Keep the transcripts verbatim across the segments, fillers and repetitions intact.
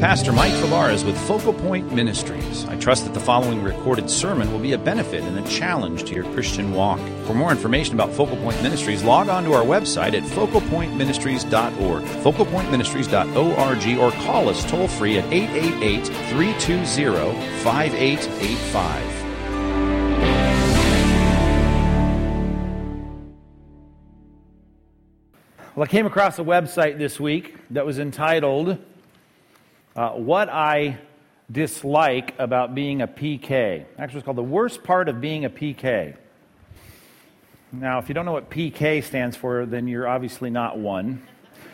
Pastor Mike Fabarez with Focal Point Ministries. I trust that the following recorded sermon will be a benefit and a challenge to your Christian walk. For more information about Focal Point Ministries, log on to our website at focal point ministries dot org, focal point ministries dot org, or call us toll-free at eight eight eight, three two zero, five eight eight five. Well, I came across a website this week that was entitled, uh, What I Dislike About Being a P K. Actually, it's called The Worst Part of Being a P K. Now, if you don't know what P K stands for, then you're obviously not one,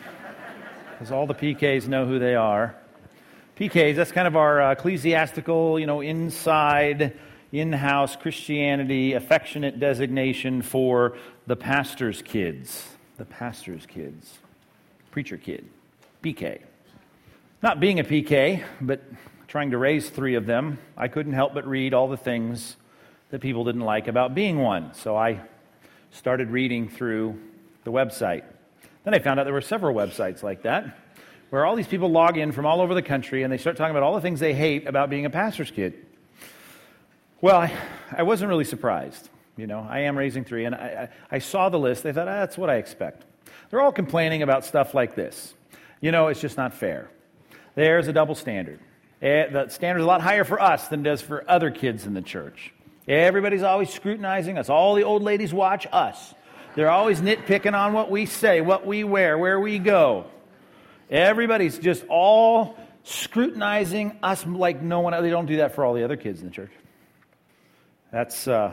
because all the P Ks know who they are. P Ks, that's kind of our uh, ecclesiastical, you know, inside, in-house Christianity affectionate designation for the pastor's kids. The pastor's kids. Preacher kid. P K. Not being a P K, but trying to raise three of them, I couldn't help but read all the things that people didn't like about being one. So I started reading through the website. Then I found out there were several websites like that, where all these people log in from all over the country and they start talking about all the things they hate about being a pastor's kid. Well, I, I wasn't really surprised. You know, I am raising three, and I, I, I saw the list. I thought, ah, that's what I expect. They're all complaining about stuff like this. You know, it's just not fair. There's a double standard. Eh, the standard's a lot higher for us than it does for other kids in the church. Everybody's always scrutinizing us. All the old ladies watch us. They're always nitpicking on what we say, what we wear, where we go. Everybody's just all scrutinizing us like no one else. They don't do that for all the other kids in the church. That's... Uh,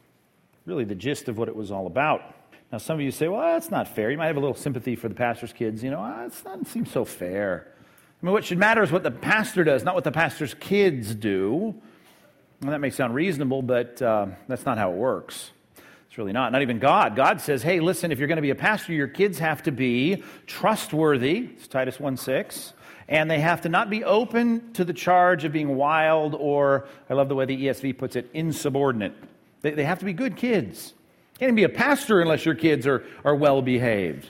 really the gist of what it was all about. Now, some of you say, well, that's not fair. You might have a little sympathy for the pastor's kids. You know, ah, it doesn't seem so fair. I mean, what should matter is what the pastor does, not what the pastor's kids do. Well, that may sound reasonable, but uh, that's not how it works. It's really not. Not even God. God says, hey, listen, if you're going to be a pastor, your kids have to be trustworthy. It's Titus one six. And they have to not be open to the charge of being wild or, I love the way the E S V puts it, insubordinate. They, they have to be good kids. You can't even be a pastor unless your kids are, are well-behaved.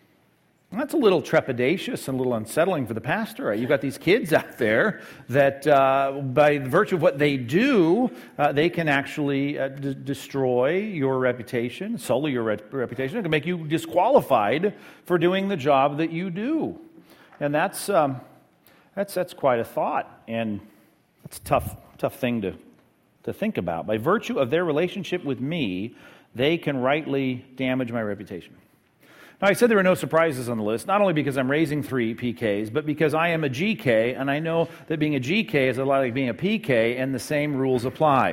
Well, that's a little trepidatious and a little unsettling for the pastor. Right? You've got these kids out there that, uh, by virtue of what they do, uh, they can actually uh, d- destroy your reputation, sully your re- reputation. It can make you disqualified for doing the job that you do. And that's um, that's that's quite a thought, and it's a tough, tough thing to to think about. By virtue of their relationship with me, they can rightly damage my reputation. Now, I said there were no surprises on the list, not only because I'm raising three P Ks, but because I am a G K, and I know that being a G K is a lot like being a P K, and the same rules apply.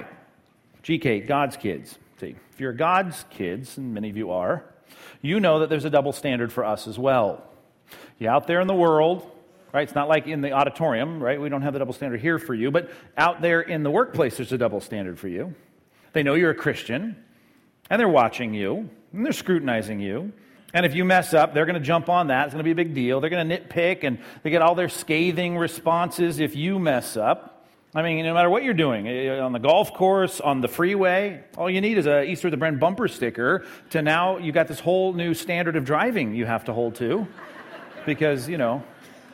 G K, God's kids. See, if you're God's kids, and many of you are, you know that there's a double standard for us as well. You're out there in the world, right? It's not like in the auditorium, right? We don't have the double standard here for you, but out there in the workplace, there's a double standard for you. They know you're a Christian, and they're watching you, and they're scrutinizing you. And if you mess up, they're going to jump on that. It's going to be a big deal. They're going to nitpick, and they get all their scathing responses if you mess up. I mean, no matter what you're doing, on the golf course, on the freeway, all you need is a Easter of the Brand bumper sticker to now you got this whole new standard of driving you have to hold to. Because, you know,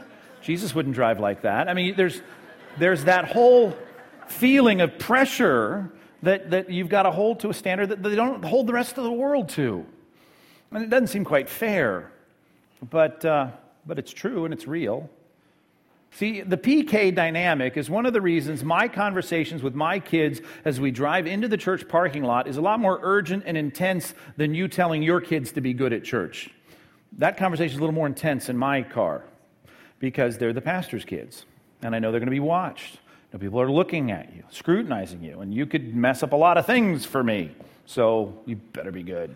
Jesus wouldn't drive like that. I mean, there's there's that whole feeling of pressure that, that you've got to hold to a standard that they don't hold the rest of the world to. And it doesn't seem quite fair, but uh, but it's true and it's real. See, the P K dynamic is one of the reasons my conversations with my kids as we drive into the church parking lot is a lot more urgent and intense than you telling your kids to be good at church. That conversation is a little more intense in my car because they're the pastor's kids, and I know they're going to be watched. You know, people are looking at you, scrutinizing you, and you could mess up a lot of things for me, so you better be good.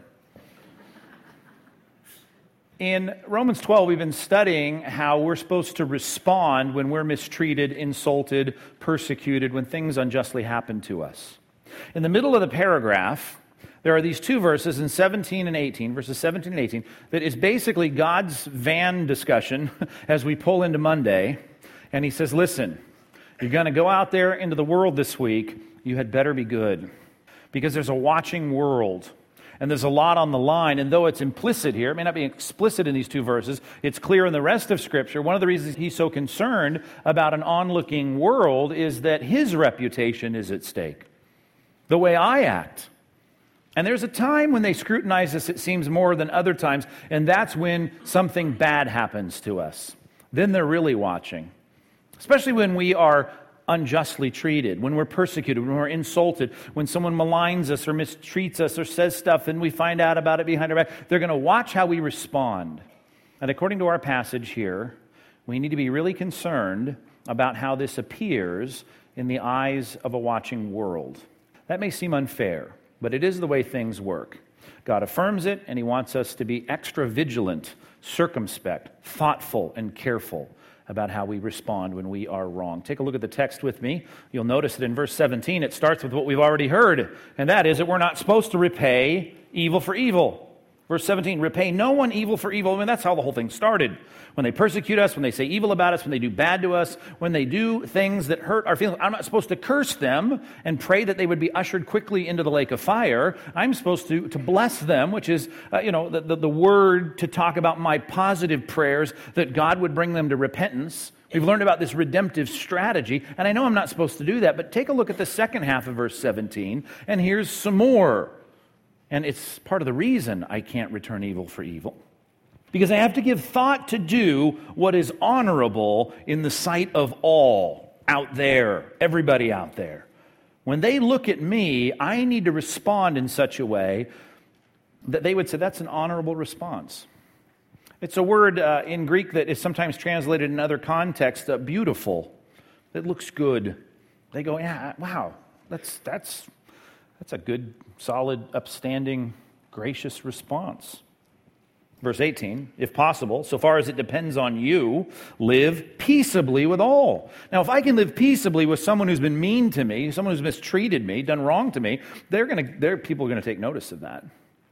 In Romans twelve, we've been studying how we're supposed to respond when we're mistreated, insulted, persecuted, when things unjustly happen to us. In the middle of the paragraph, there are these two verses in seventeen and eighteen, verses seventeen and eighteen, that is basically God's van discussion as we pull into Monday. And he says, listen, you're going to go out there into the world this week, you had better be good, because there's a watching world. And there's a lot on the line, and though it's implicit here, it may not be explicit in these two verses, it's clear in the rest of Scripture. One of the reasons he's so concerned about an onlooking world is that his reputation is at stake. The way I act. And there's a time when they scrutinize us, it seems, more than other times, and that's when something bad happens to us. Then they're really watching. Especially when we are unjustly treated, when we're persecuted, when we're insulted, when someone maligns us or mistreats us or says stuff and we find out about it behind our back. They're going to watch how we respond. And according to our passage here, we need to be really concerned about how this appears in the eyes of a watching world. That may seem unfair, but it is the way things work. God affirms it, and he wants us to be extra vigilant, circumspect, thoughtful, and careful about how we respond when we are wrong. Take a look at the text with me. You'll notice that in verse seventeen, it starts with what we've already heard, and that is that we're not supposed to repay evil for evil. Verse seventeen, repay no one evil for evil. I mean, that's how the whole thing started. When they persecute us, when they say evil about us, when they do bad to us, when they do things that hurt our feelings, I'm not supposed to curse them and pray that they would be ushered quickly into the lake of fire. I'm supposed to, to bless them, which is, uh, you know, the, the, the word to talk about my positive prayers, that God would bring them to repentance. We've learned about this redemptive strategy, and I know I'm not supposed to do that, but take a look at the second half of verse seventeen, and here's some more. And it's part of the reason I can't return evil for evil. Because I have to give thought to do what is honorable in the sight of all out there, everybody out there. When they look at me, I need to respond in such a way that they would say, that's an honorable response. It's a word uh, in Greek that is sometimes translated in other contexts, uh, beautiful. It looks good. They go, yeah, wow, that's that's that's a good, solid, upstanding, gracious response. Verse eighteen, if possible, so far as it depends on you, live peaceably with all. Now, if I can live peaceably with someone who's been mean to me, someone who's mistreated me, done wrong to me, they're going to, they're, people are going to take notice of that.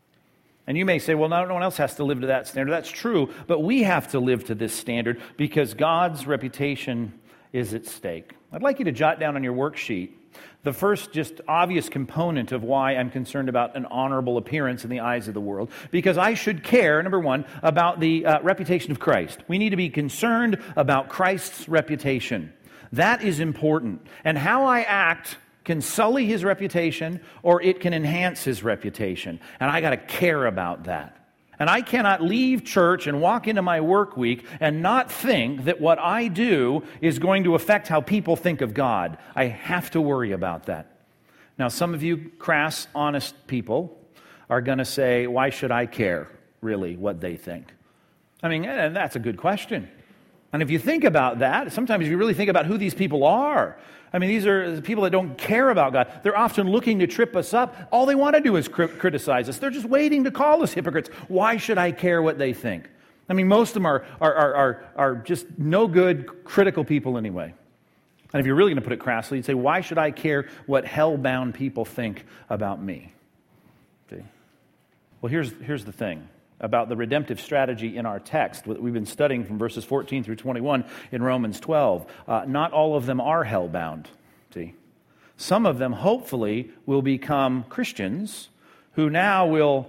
And you may say, well, no, no one else has to live to that standard. That's true, but we have to live to this standard because God's reputation is at stake. I'd like you to jot down on your worksheet the first just obvious component of why I'm concerned about an honorable appearance in the eyes of the world, because I should care, number one, about the uh, reputation of Christ. We need to be concerned about Christ's reputation. That is important. And how I act can sully his reputation or it can enhance his reputation. And I got to care about that. And I cannot leave church and walk into my work week and not think that what I do is going to affect how people think of God. I have to worry about that. Now, some of you crass, honest people are going to say, why should I care, really, what they think? I mean, and that's a good question. And if you think about that, sometimes if you really think about who these people are, I mean, these are people that don't care about God. They're often looking to trip us up. All they want to do is cri- criticize us. They're just waiting to call us hypocrites. Why should I care what they think? I mean, most of them are, are, are, are, are just no good, critical people anyway. And if you're really going to put it crassly, you'd say, why should I care what hell-bound people think about me? See? Well, here's, here's the thing about the redemptive strategy in our text that we've been studying from verses fourteen through twenty-one in Romans twelve. Uh, not all of them are hell-bound, see? Some of them, hopefully, will become Christians who now will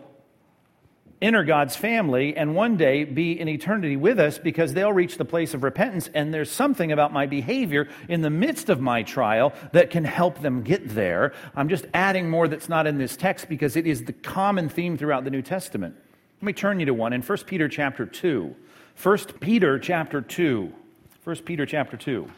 enter God's family and one day be in eternity with us because they'll reach the place of repentance, and there's something about my behavior in the midst of my trial that can help them get there. I'm just adding more that's not in this text because it is the common theme throughout the New Testament. Let me turn you to one in First Peter chapter two. First Peter chapter two. First Peter chapter two.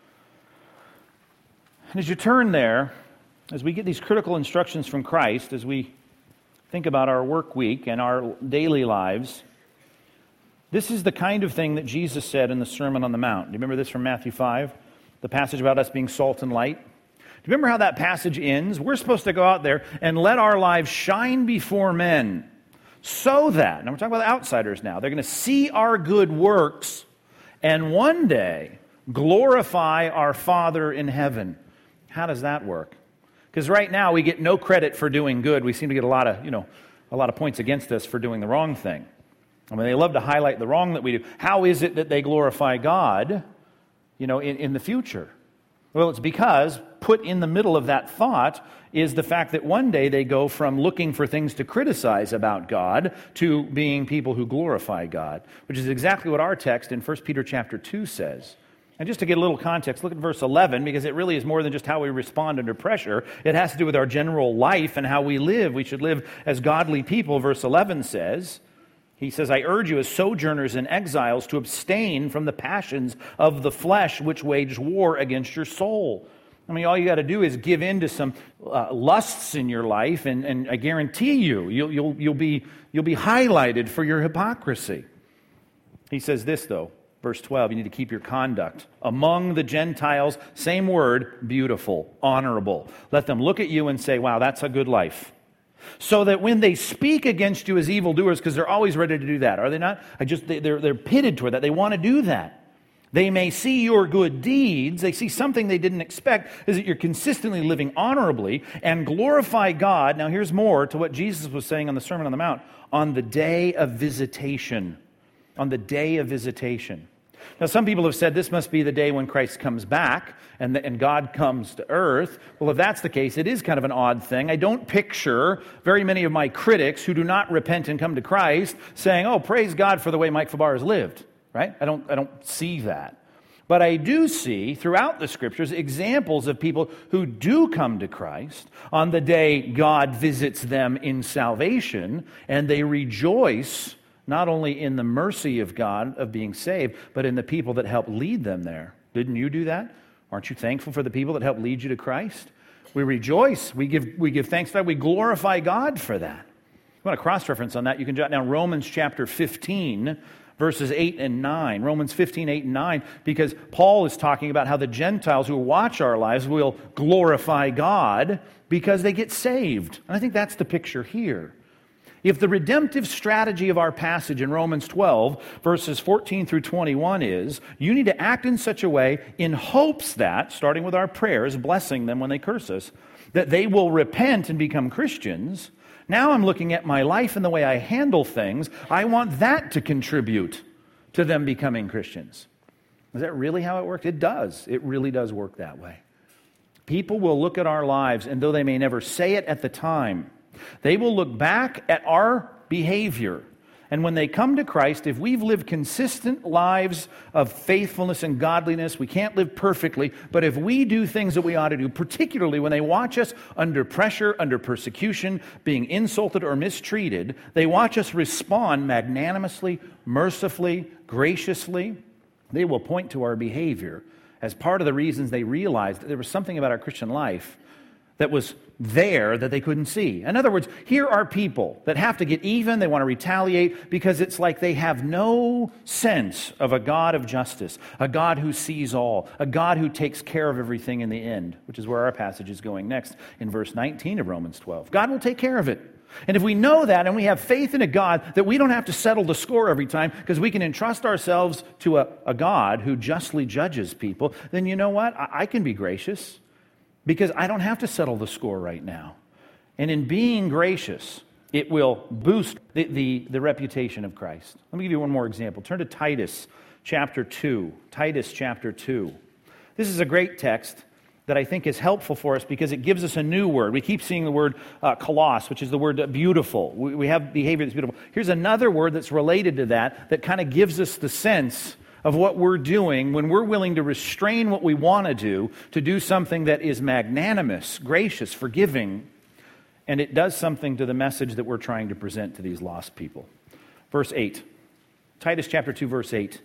And as you turn there, as we get these critical instructions from Christ, as we think about our work week and our daily lives, this is the kind of thing that Jesus said in the Sermon on the Mount. Do you remember this from Matthew five? The passage about us being salt and light? Do you remember how that passage ends? We're supposed to go out there and let our lives shine before men, so that, now we're talking about the outsiders now, they're going to see our good works and one day glorify our Father in heaven. How does that work? Because right now we get no credit for doing good. We seem to get a lot of, you know, a lot of points against us for doing the wrong thing. I mean, they love to highlight the wrong that we do. How is it that they glorify God, you know, in, in the future? Well, it's because put in the middle of that thought is the fact that one day they go from looking for things to criticize about God to being people who glorify God, which is exactly what our text in First Peter chapter two says. And just to get a little context, look at verse eleven, because it really is more than just how we respond under pressure. It has to do with our general life and how we live. We should live as godly people. Verse eleven says, he says, I urge you as sojourners and exiles to abstain from the passions of the flesh which wage war against your soul. I mean, all you got to do is give in to some uh, lusts in your life, and, and I guarantee you, you'll, you'll, you'll, be, you'll be highlighted for your hypocrisy. He says this, though, verse twelve, you need to keep your conduct among the Gentiles, same word, beautiful, honorable. Let them look at you and say, wow, that's a good life. So that when they speak against you as evildoers, because they're always ready to do that, are they not? I just they, they're, they're pitted toward that. They want to do that. They may see your good deeds. They see something they didn't expect, is that you're consistently living honorably and glorify God. Now here's more to what Jesus was saying on the Sermon on the Mount. On the day of visitation. On the day of visitation. Now some people have said this must be the day when Christ comes back and, the, and God comes to earth. Well, if that's the case, it is kind of an odd thing. I don't picture very many of my critics who do not repent and come to Christ saying, oh, praise God for the way Mike Fabar has lived. Right? I don't, I don't see that. But I do see throughout the Scriptures examples of people who do come to Christ on the day God visits them in salvation, and they rejoice not only in the mercy of God of being saved, but in the people that help lead them there. Didn't you do that? Aren't you thankful for the people that help lead you to Christ? We rejoice. We give, we give thanks to God. We glorify God for that. If you want a cross-reference on that, you can jot down Romans chapter fifteen, verses eight and nine. Romans fifteen, eight and nine, because Paul is talking about how the Gentiles who watch our lives will glorify God because they get saved. And I think that's the picture here. If the redemptive strategy of our passage in Romans twelve, verses fourteen through twenty-one is, you need to act in such a way in hopes that, starting with our prayers, blessing them when they curse us, that they will repent and become Christians. Now I'm looking at my life and the way I handle things. I want that to contribute to them becoming Christians. Is that really how it works? It does. It really does work that way. People will look at our lives, and though they may never say it at the time, they will look back at our behavior. And when they come to Christ, if we've lived consistent lives of faithfulness and godliness, we can't live perfectly, but if we do things that we ought to do, particularly when they watch us under pressure, under persecution, being insulted or mistreated, they watch us respond magnanimously, mercifully, graciously, they will point to our behavior as part of the reasons they realized that there was something about our Christian life that was there that they couldn't see. In other words, here are people that have to get even, they want to retaliate, because it's like they have no sense of a God of justice, a God who sees all, a God who takes care of everything in the end, which is where our passage is going next in verse nineteen of Romans twelve. God will take care of it. And if we know that and we have faith in a God that we don't have to settle the score every time because we can entrust ourselves to a, a God who justly judges people, then you know what? I, I can be gracious. Because I don't have to settle the score right now. And in being gracious, it will boost the, the, the reputation of Christ. Let me give you one more example. Turn to Titus chapter two. Titus chapter two. This is a great text that I think is helpful for us because it gives us a new word. We keep seeing the word uh, kalos, which is the word beautiful. We, we have behavior that's beautiful. Here's another word that's related to that, that kind of gives us the sense of what we're doing when we're willing to restrain what we want to do, to do something that is magnanimous, gracious, forgiving, and it does something to the message that we're trying to present to these lost people. Verse eight. Titus chapter two, verse eight.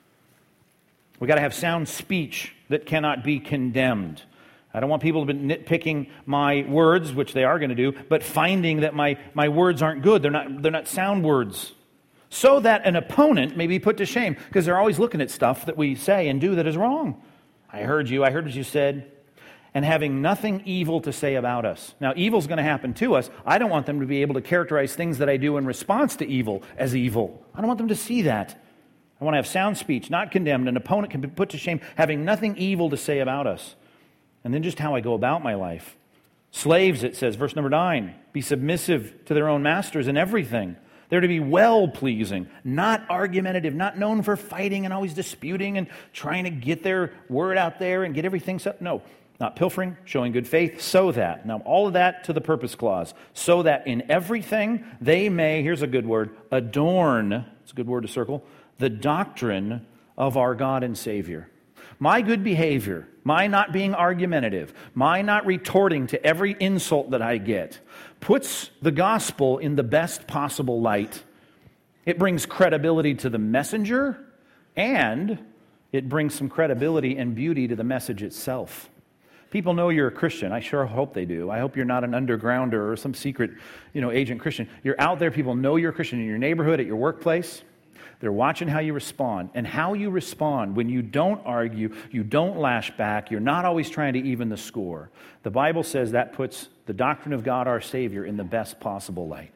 We've got to have sound speech that cannot be condemned. I don't want people to be nitpicking my words, which they are going to do, but finding that my, my words aren't good. They're not, they're not sound words. So that an opponent may be put to shame, because they're always looking at stuff that we say and do that is wrong. I heard you, I heard what you said, and having nothing evil to say about us. Now, evil's going to happen to us. I don't want them to be able to characterize things that I do in response to evil as evil. I don't want them to see that. I want to have sound speech, not condemned. An opponent can be put to shame, having nothing evil to say about us. And then just how I go about my life. Slaves, it says, verse number nine, be submissive to their own masters in everything. They're to be well-pleasing, not argumentative, not known for fighting and always disputing and trying to get their word out there and get everything set. No, not pilfering, showing good faith, so that. Now, all of that to the purpose clause. So that in everything they may, here's a good word, adorn, it's a good word to circle, the doctrine of our God and Savior. My good behavior, my not being argumentative, my not retorting to every insult that I get, puts the gospel in the best possible light. It brings credibility to the messenger, and it brings some credibility and beauty to the message itself. People know you're a Christian. I sure hope they do. I hope you're not an undergrounder or some secret, you know, agent Christian. You're out there, people know you're a Christian in your neighborhood, at your workplace. They're watching how you respond. And how you respond when you don't argue, you don't lash back, you're not always trying to even the score. The Bible says that puts the doctrine of God our Savior in the best possible light.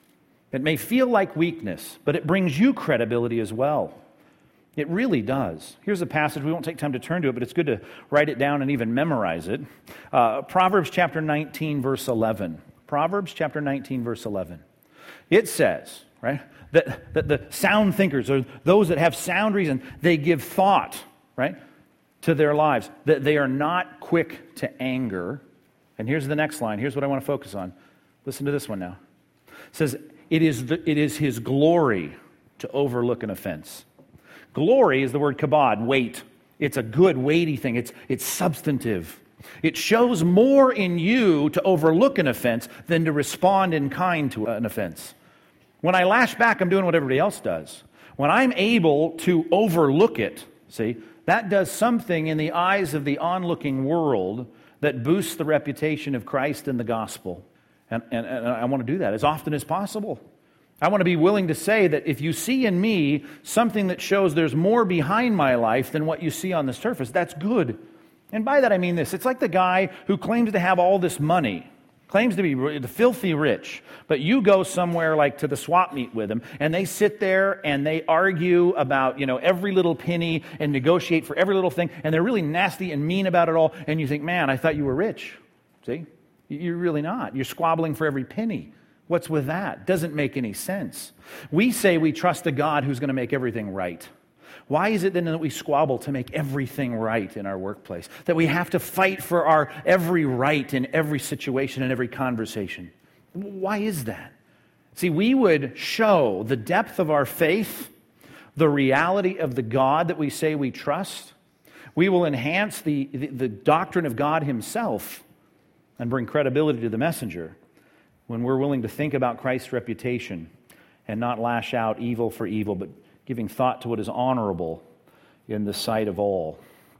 It may feel like weakness, but it brings you credibility as well. It really does. Here's a passage. We won't take time to turn to it, but it's good to write it down and even memorize it. Uh, Proverbs chapter nineteen, verse eleven. Proverbs chapter nineteen, verse eleven. It says, right, that, that the sound thinkers, or those that have sound reason, they give thought, right, to their lives, that they are not quick to anger. And here's the next line. Here's what I want to focus on. Listen to this one now. It says, it is, the, it is his glory to overlook an offense. Glory is the word kabod, weight. It's a good, weighty thing. It's, it's substantive. It shows more in you to overlook an offense than to respond in kind to an offense. When I lash back, I'm doing what everybody else does. When I'm able to overlook it, see, that does something in the eyes of the onlooking world that boosts the reputation of Christ and the gospel. And, and, and I want to do that as often as possible. I want to be willing to say that if you see in me something that shows there's more behind my life than what you see on the surface, that's good. And by that I mean this. It's like the guy who claims to have all this money, claims to be filthy rich, but you go somewhere like to the swap meet with him, and they sit there and they argue about, you know, every little penny and negotiate for every little thing, and they're really nasty and mean about it all, and you think, man, I thought you were rich. See? You're really not. You're squabbling for every penny. What's with that? Doesn't make any sense. We say we trust a God who's going to make everything right. Why is it then that we squabble to make everything right in our workplace? That we have to fight for our every right in every situation and every conversation? Why is that? See, we would show the depth of our faith, the reality of the God that we say we trust. We will enhance the, the, the doctrine of God himself and bring credibility to the messenger when we're willing to think about Christ's reputation and not lash out evil for evil, but giving thought to what is honorable in the sight of all.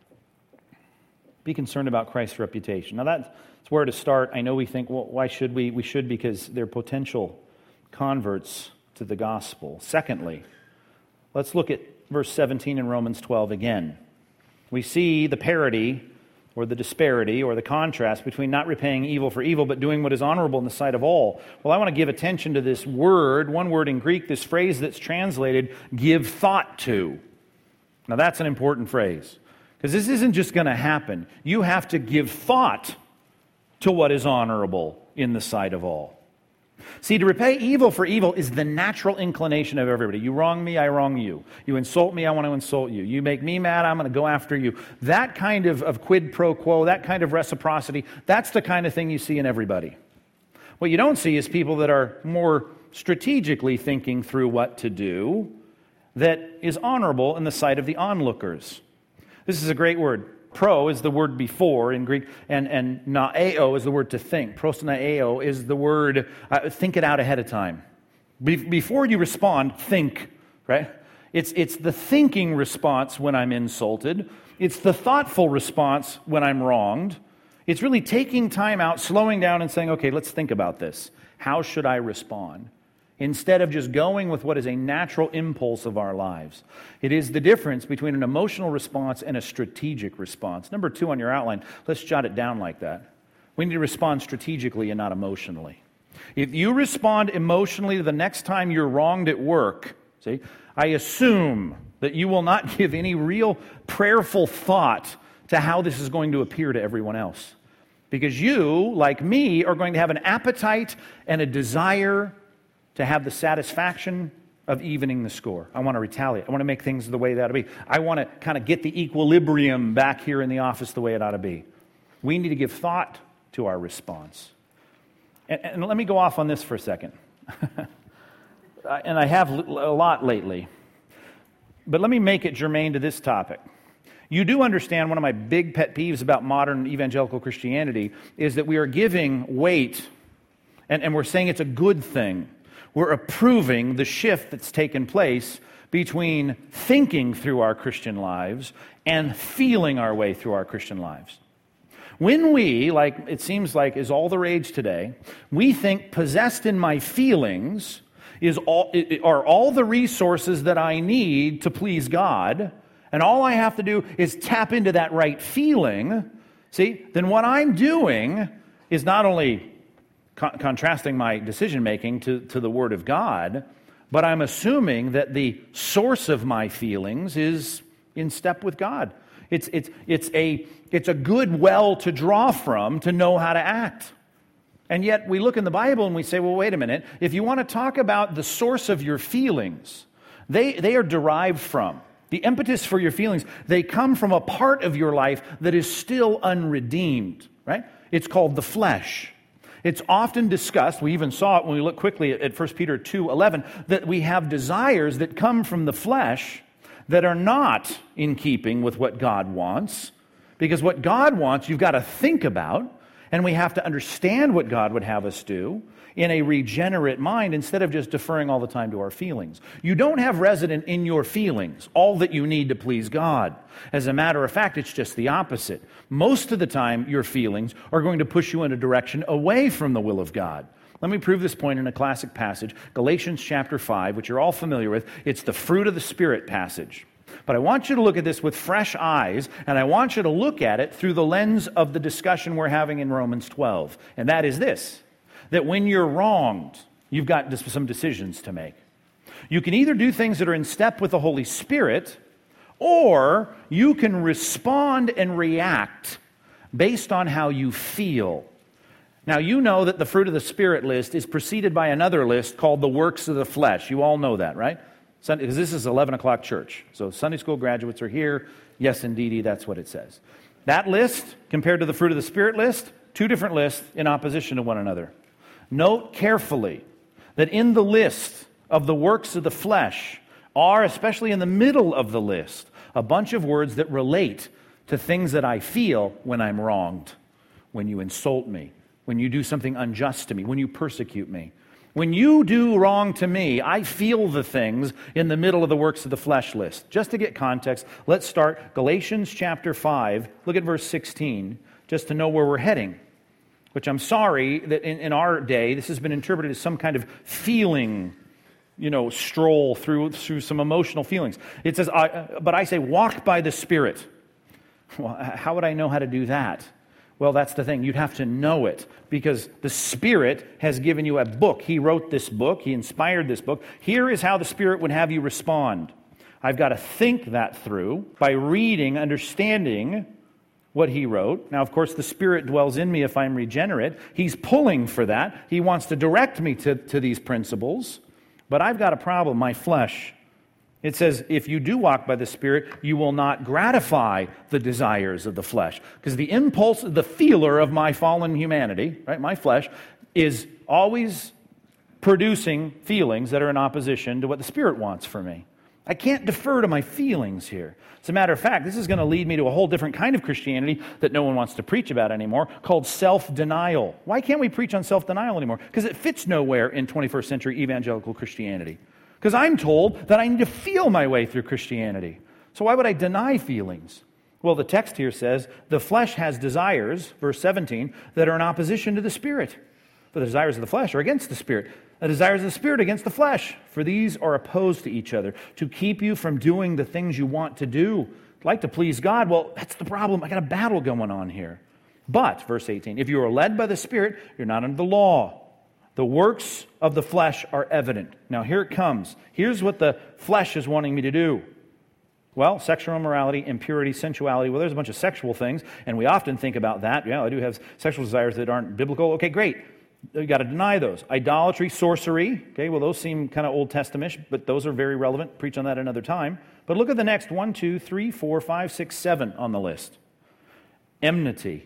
Be concerned about Christ's reputation. Now that's where to start. I know we think, well, why should we? We should because they're potential converts to the gospel. Secondly, let's look at verse seventeen in Romans twelve again. We see the parity or the disparity or the contrast between not repaying evil for evil but doing what is honorable in the sight of all. Well, I want to give attention to this word, one word in Greek, this phrase that's translated, give thought to. Now that's an important phrase, because this isn't just going to happen. You have to give thought to what is honorable in the sight of all. See, to repay evil for evil is the natural inclination of everybody. You wrong me, I wrong you. You insult me, I want to insult you. You make me mad, I'm going to go after you. That kind of, of quid pro quo, that kind of reciprocity, that's the kind of thing you see in everybody. What you don't see is people that are more strategically thinking through what to do that is honorable in the sight of the onlookers. This is a great word. Pro is the word before in Greek, and, and naeo is the word to think. Prosnaeo is the word, uh, think it out ahead of time. Be- before you respond, think, right? It's, it's the thinking response when I'm insulted. It's the thoughtful response when I'm wronged. It's really taking time out, slowing down and saying, okay, let's think about this. How should I respond? Instead of just going with what is a natural impulse of our lives. It is the difference between an emotional response and a strategic response. Number two on your outline, let's jot it down like that. We need to respond strategically and not emotionally. If you respond emotionally the next time you're wronged at work, see, I assume that you will not give any real prayerful thought to how this is going to appear to everyone else. Because you, like me, are going to have an appetite and a desire to have the satisfaction of evening the score. I want to retaliate. I want to make things the way they ought to be. I want to kind of get the equilibrium back here in the office the way it ought to be. We need to give thought to our response. And, and let me go off on this for a second. And I have a lot lately. But let me make it germane to this topic. You do understand one of my big pet peeves about modern evangelical Christianity is that we are giving weight, and, and we're saying it's a good thing. We're approving the shift that's taken place between thinking through our Christian lives and feeling our way through our Christian lives. When we, like it seems like is all the rage today, we think possessed in my feelings is all, are all the resources that I need to please God, and all I have to do is tap into that right feeling, see, then what I'm doing is not only Con- contrasting my decision-making to, to the Word of God, but I'm assuming that the source of my feelings is in step with God. It's, it's, it's, a, it's a good well to draw from to know how to act. And yet we look in the Bible and we say, well, wait a minute. If you want to talk about the source of your feelings, they, they are derived from, the impetus for your feelings, they come from a part of your life that is still unredeemed, right? It's called the flesh. It's often discussed, we even saw it when we look quickly at First Peter two eleven, that we have desires that come from the flesh that are not in keeping with what God wants. Because what God wants, you've got to think about, and we have to understand what God would have us do in a regenerate mind instead of just deferring all the time to our feelings. You don't have resident in your feelings all that you need to please God. As a matter of fact, it's just the opposite. Most of the time, your feelings are going to push you in a direction away from the will of God. Let me prove this point in a classic passage, Galatians chapter five, which you're all familiar with. It's the fruit of the Spirit passage. But I want you to look at this with fresh eyes, and I want you to look at it through the lens of the discussion we're having in Romans twelve. And that is this, that when you're wronged, you've got some decisions to make. You can either do things that are in step with the Holy Spirit, or you can respond and react based on how you feel. Now, you know that the fruit of the Spirit list is preceded by another list called the works of the flesh. You all know that, right? Because this is eleven o'clock church. So Sunday school graduates are here. Yes, indeedy, that's what it says. That list, compared to the fruit of the Spirit list, two different lists in opposition to one another. Note carefully that in the list of the works of the flesh are, especially in the middle of the list, a bunch of words that relate to things that I feel when I'm wronged, when you insult me, when you do something unjust to me, when you persecute me. When you do wrong to me, I feel the things in the middle of the works of the flesh list. Just to get context, let's start Galatians chapter five. Look at verse sixteen, just to know where we're heading. Which I'm sorry that in, in our day, this has been interpreted as some kind of feeling, you know, stroll through, through some emotional feelings. It says, I, but I say, walk by the Spirit. Well, how would I know how to do that? Well, that's the thing. You'd have to know it because the Spirit has given you a book. He wrote this book. He inspired this book. Here is how the Spirit would have you respond. I've got to think that through by reading, understanding what He wrote. Now, of course, the Spirit dwells in me if I'm regenerate. He's pulling for that. He wants to direct me to, to these principles. But I've got a problem, my flesh. It says, if you do walk by the Spirit, you will not gratify the desires of the flesh. Because the impulse, the feeler of my fallen humanity, right, my flesh, is always producing feelings that are in opposition to what the Spirit wants for me. I can't defer to my feelings here. As a matter of fact, this is going to lead me to a whole different kind of Christianity that no one wants to preach about anymore, called self-denial. Why can't we preach on self-denial anymore? Because it fits nowhere in twenty-first century evangelical Christianity. Because I'm told that I need to feel my way through Christianity. So why would I deny feelings? Well, the text here says, the flesh has desires, verse seventeen, that are in opposition to the Spirit. For the desires of the flesh are against the Spirit. The desires of the Spirit against the flesh. For these are opposed to each other, to keep you from doing the things you want to do. Like to please God, well, that's the problem. I got a battle going on here. But, verse eighteen, if you are led by the Spirit, you're not under the law. The works of the flesh are evident. Now here it comes. Here's what the flesh is wanting me to do. Well, sexual immorality, impurity, sensuality. Well, there's a bunch of sexual things, and we often think about that. Yeah, I do have sexual desires that aren't biblical. Okay, great. You've got to deny those. Idolatry, sorcery. Okay, well, those seem kind of Old Testament-ish, but those are very relevant. Preach on that another time. But look at the next one, two, three, four, five, six, seven on the list. Enmity,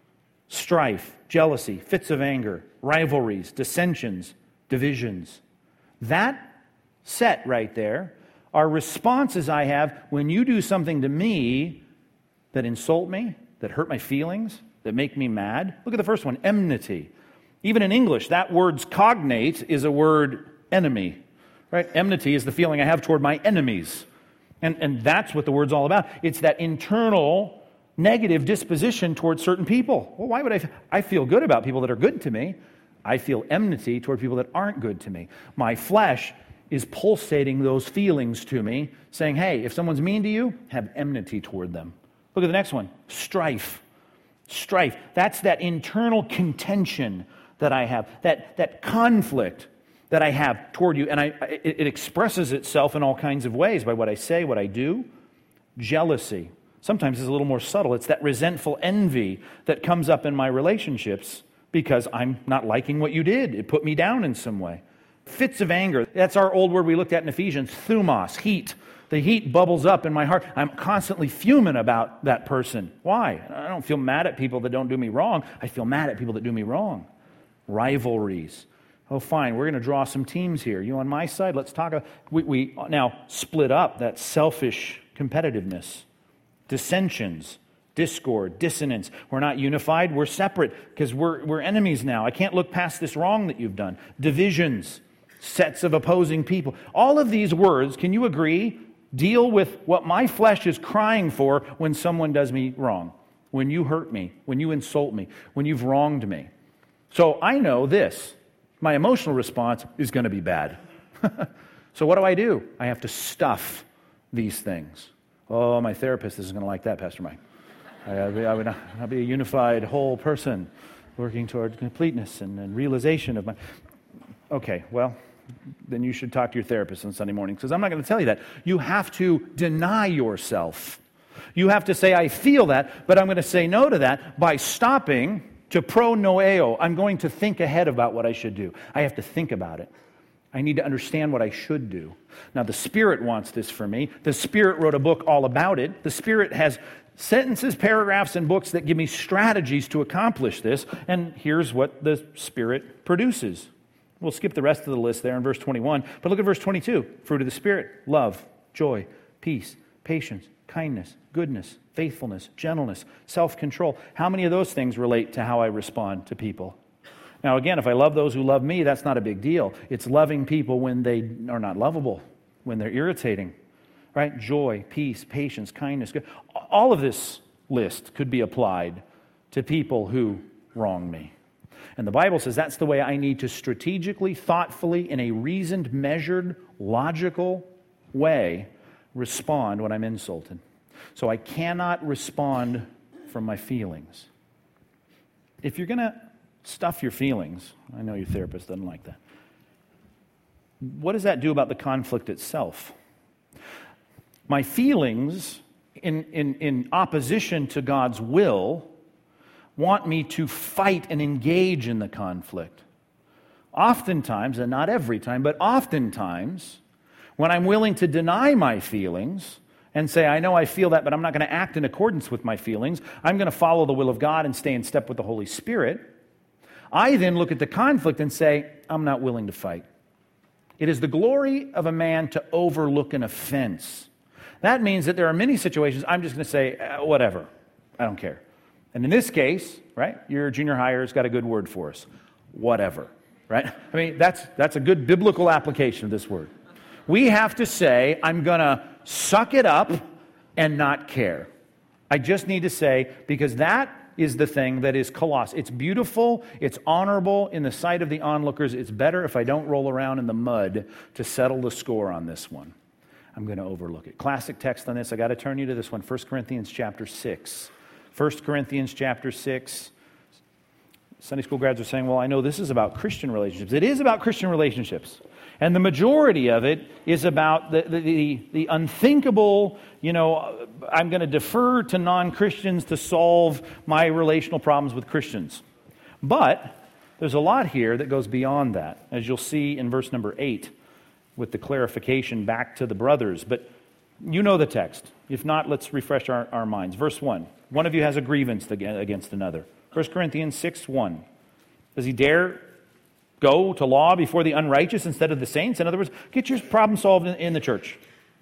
strife, jealousy, fits of anger, rivalries, dissensions, divisions. That set right there are responses I have when you do something to me that insult me, that hurt my feelings, that make me mad. Look at the first one, enmity. Even in English, that word's cognate is a word enemy. Right? Enmity is the feeling I have toward my enemies. And, and that's what the word's all about. It's that internal negative disposition towards certain people. Well, why would I? I feel good about people that are good to me. I feel enmity toward people that aren't good to me. My flesh is pulsating those feelings to me, saying, hey, if someone's mean to you, have enmity toward them. Look at the next one, strife. Strife. That's that internal contention that I have, that, that conflict that I have toward you. And I, it, it expresses itself in all kinds of ways by what I say, what I do. Jealousy. Sometimes it's a little more subtle. It's that resentful envy that comes up in my relationships because I'm not liking what you did. It put me down in some way. Fits of anger. That's our old word we looked at in Ephesians, thumos, heat. The heat bubbles up in my heart. I'm constantly fuming about that person. Why? I don't feel mad at people that don't do me wrong. I feel mad at people that do me wrong. Rivalries. Oh, fine, we're going to draw some teams here. You on my side? Let's talk. About, we, we now split up that selfish competitiveness. Dissensions, discord, dissonance. We're not unified. We're separate because we're, we're enemies now. I can't look past this wrong that you've done. Divisions, sets of opposing people. All of these words, can you agree, deal with what my flesh is crying for when someone does me wrong, when you hurt me, when you insult me, when you've wronged me. So I know this. My emotional response is going to be bad. So what do I do? I have to stuff these things. Oh, my therapist isn't going to like that, Pastor Mike. I, I would I'll be a unified whole person working toward completeness and, and realization of my... Okay, well, then you should talk to your therapist on Sunday morning, because I'm not going to tell you that. You have to deny yourself. You have to say, I feel that, but I'm going to say no to that by stopping to pronoeo. I'm going to think ahead about what I should do. I have to think about it. I need to understand what I should do. Now, the Spirit wants this for me. The Spirit wrote a book all about it. The Spirit has sentences, paragraphs, and books that give me strategies to accomplish this. And here's what the Spirit produces. We'll skip the rest of the list there in verse twenty-one. But look at verse twenty-two. Fruit of the Spirit, love, joy, peace, patience, kindness, goodness, faithfulness, gentleness, self-control. How many of those things relate to how I respond to people? Now, again, if I love those who love me, that's not a big deal. It's loving people when they are not lovable, when they're irritating, right? Joy, peace, patience, kindness. Good. All of this list could be applied to people who wrong me. And the Bible says that's the way I need to strategically, thoughtfully, in a reasoned, measured, logical way respond when I'm insulted. So I cannot respond from my feelings. If you're going to stuff your feelings, I know your therapist doesn't like that, what does that do about the conflict itself? My feelings, in, in, in opposition to God's will, want me to fight and engage in the conflict. Oftentimes, and not every time, but oftentimes, when I'm willing to deny my feelings and say, I know I feel that, but I'm not going to act in accordance with my feelings, I'm going to follow the will of God and stay in step with the Holy Spirit, I then look at the conflict and say, I'm not willing to fight. It is the glory of a man to overlook an offense. That means that there are many situations I'm just going to say, uh, whatever, I don't care. And in this case, right, your junior hire has got a good word for us. Whatever, right? I mean, that's that's a good biblical application of this word. We have to say, I'm going to suck it up and not care. I just need to say, because that is the thing that is colossal. It's beautiful, it's honorable in the sight of the onlookers. It's better if I don't roll around in the mud to settle the score on this one. I'm going to overlook it. Classic text on this, I got to turn you to this one, First Corinthians chapter six. First Corinthians chapter six. Sunday school grads are saying, well, I know this is about Christian relationships. It is about Christian relationships. And the majority of it is about the, the, the, the unthinkable, you know, I'm going to defer to non-Christians to solve my relational problems with Christians. But there's a lot here that goes beyond that, as you'll see in verse number eight, with the clarification back to the brothers. But you know the text. If not, let's refresh our, our minds. Verse one, one of you has a grievance against another. First Corinthians six one. Does he dare go to law before the unrighteous instead of the saints? In other words, get your problem solved in, in the church.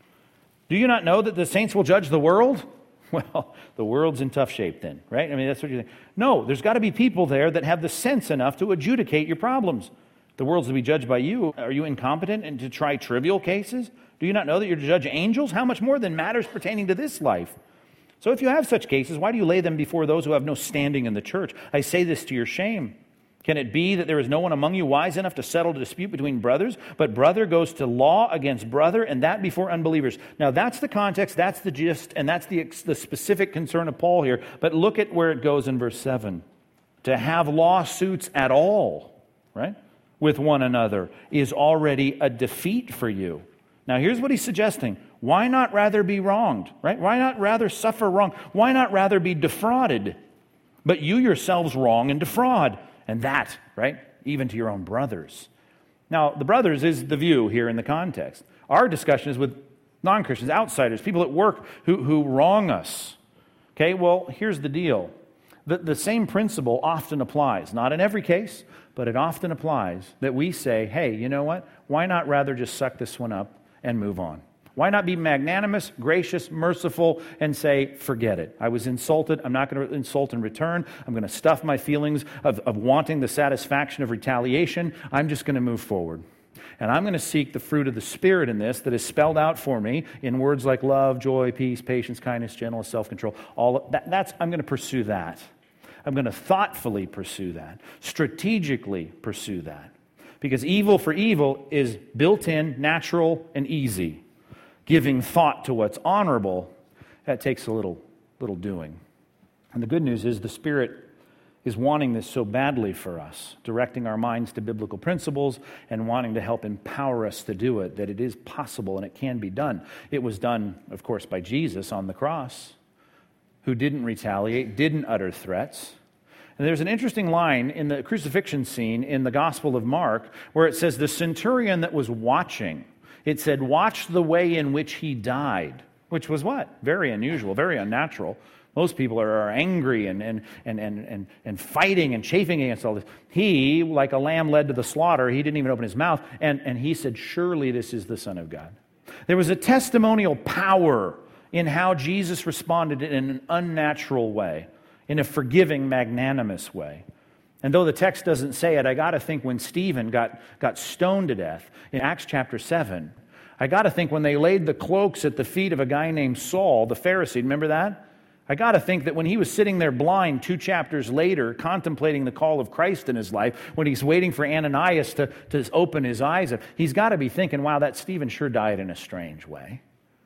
Do you not know that the saints will judge the world? Well, the world's in tough shape then, right? I mean, that's what you think. No, there's got to be people there that have the sense enough to adjudicate your problems. The world's to be judged by you. Are you incompetent and to try trivial cases? Do you not know that you're to judge angels? How much more than matters pertaining to this life? So if you have such cases, why do you lay them before those who have no standing in the church? I say this to your shame. Can it be that there is no one among you wise enough to settle a dispute between brothers, but brother goes to law against brother, and that before unbelievers? Now that's the context, that's the gist, and that's the, the specific concern of Paul here. But look at where it goes in verse seven. To have lawsuits at all, right, with one another is already a defeat for you. Now here's what he's suggesting. Why not rather be wronged, right? Why not rather suffer wrong? Why not rather be defrauded? But you yourselves wrong and defraud. And that, right, even to your own brothers. Now, the brothers is the view here in the context. Our discussion is with non-Christians, outsiders, people at work who, who wrong us. Okay, well, here's the deal. The, the same principle often applies, not in every case, but it often applies that we say, hey, you know what? Why not rather just suck this one up and move on? Why not be magnanimous, gracious, merciful, and say, forget it. I was insulted. I'm not going to insult in return. I'm going to stuff my feelings of, of wanting the satisfaction of retaliation. I'm just going to move forward. And I'm going to seek the fruit of the Spirit in this that is spelled out for me in words like love, joy, peace, patience, kindness, gentleness, self-control. All of that, that's I'm going to pursue that. I'm going to thoughtfully pursue that, strategically pursue that. Because evil for evil is built in, natural, and easy. Giving thought to what's honorable, that takes a little, little doing. And the good news is the Spirit is wanting this so badly for us, directing our minds to biblical principles and wanting to help empower us to do it, that it is possible and it can be done. It was done, of course, by Jesus on the cross, who didn't retaliate, didn't utter threats. And there's an interesting line in the crucifixion scene in the Gospel of Mark where it says the centurion that was watching, it said, watch the way in which he died, which was what? Very unusual, very unnatural. Most people are, are angry and, and, and, and, and, and fighting and chafing against all this. He, like a lamb led to the slaughter, he didn't even open his mouth, and, and he said, surely this is the Son of God. There was a testimonial power in how Jesus responded in an unnatural way, in a forgiving, magnanimous way. And though the text doesn't say it, I got to think when Stephen got, got stoned to death in Acts chapter seven, I got to think when they laid the cloaks at the feet of a guy named Saul, the Pharisee, remember that? I got to think that when he was sitting there blind two chapters later, contemplating the call of Christ in his life, when he's waiting for Ananias to, to open his eyes, he's got to be thinking, wow, that Stephen sure died in a strange way.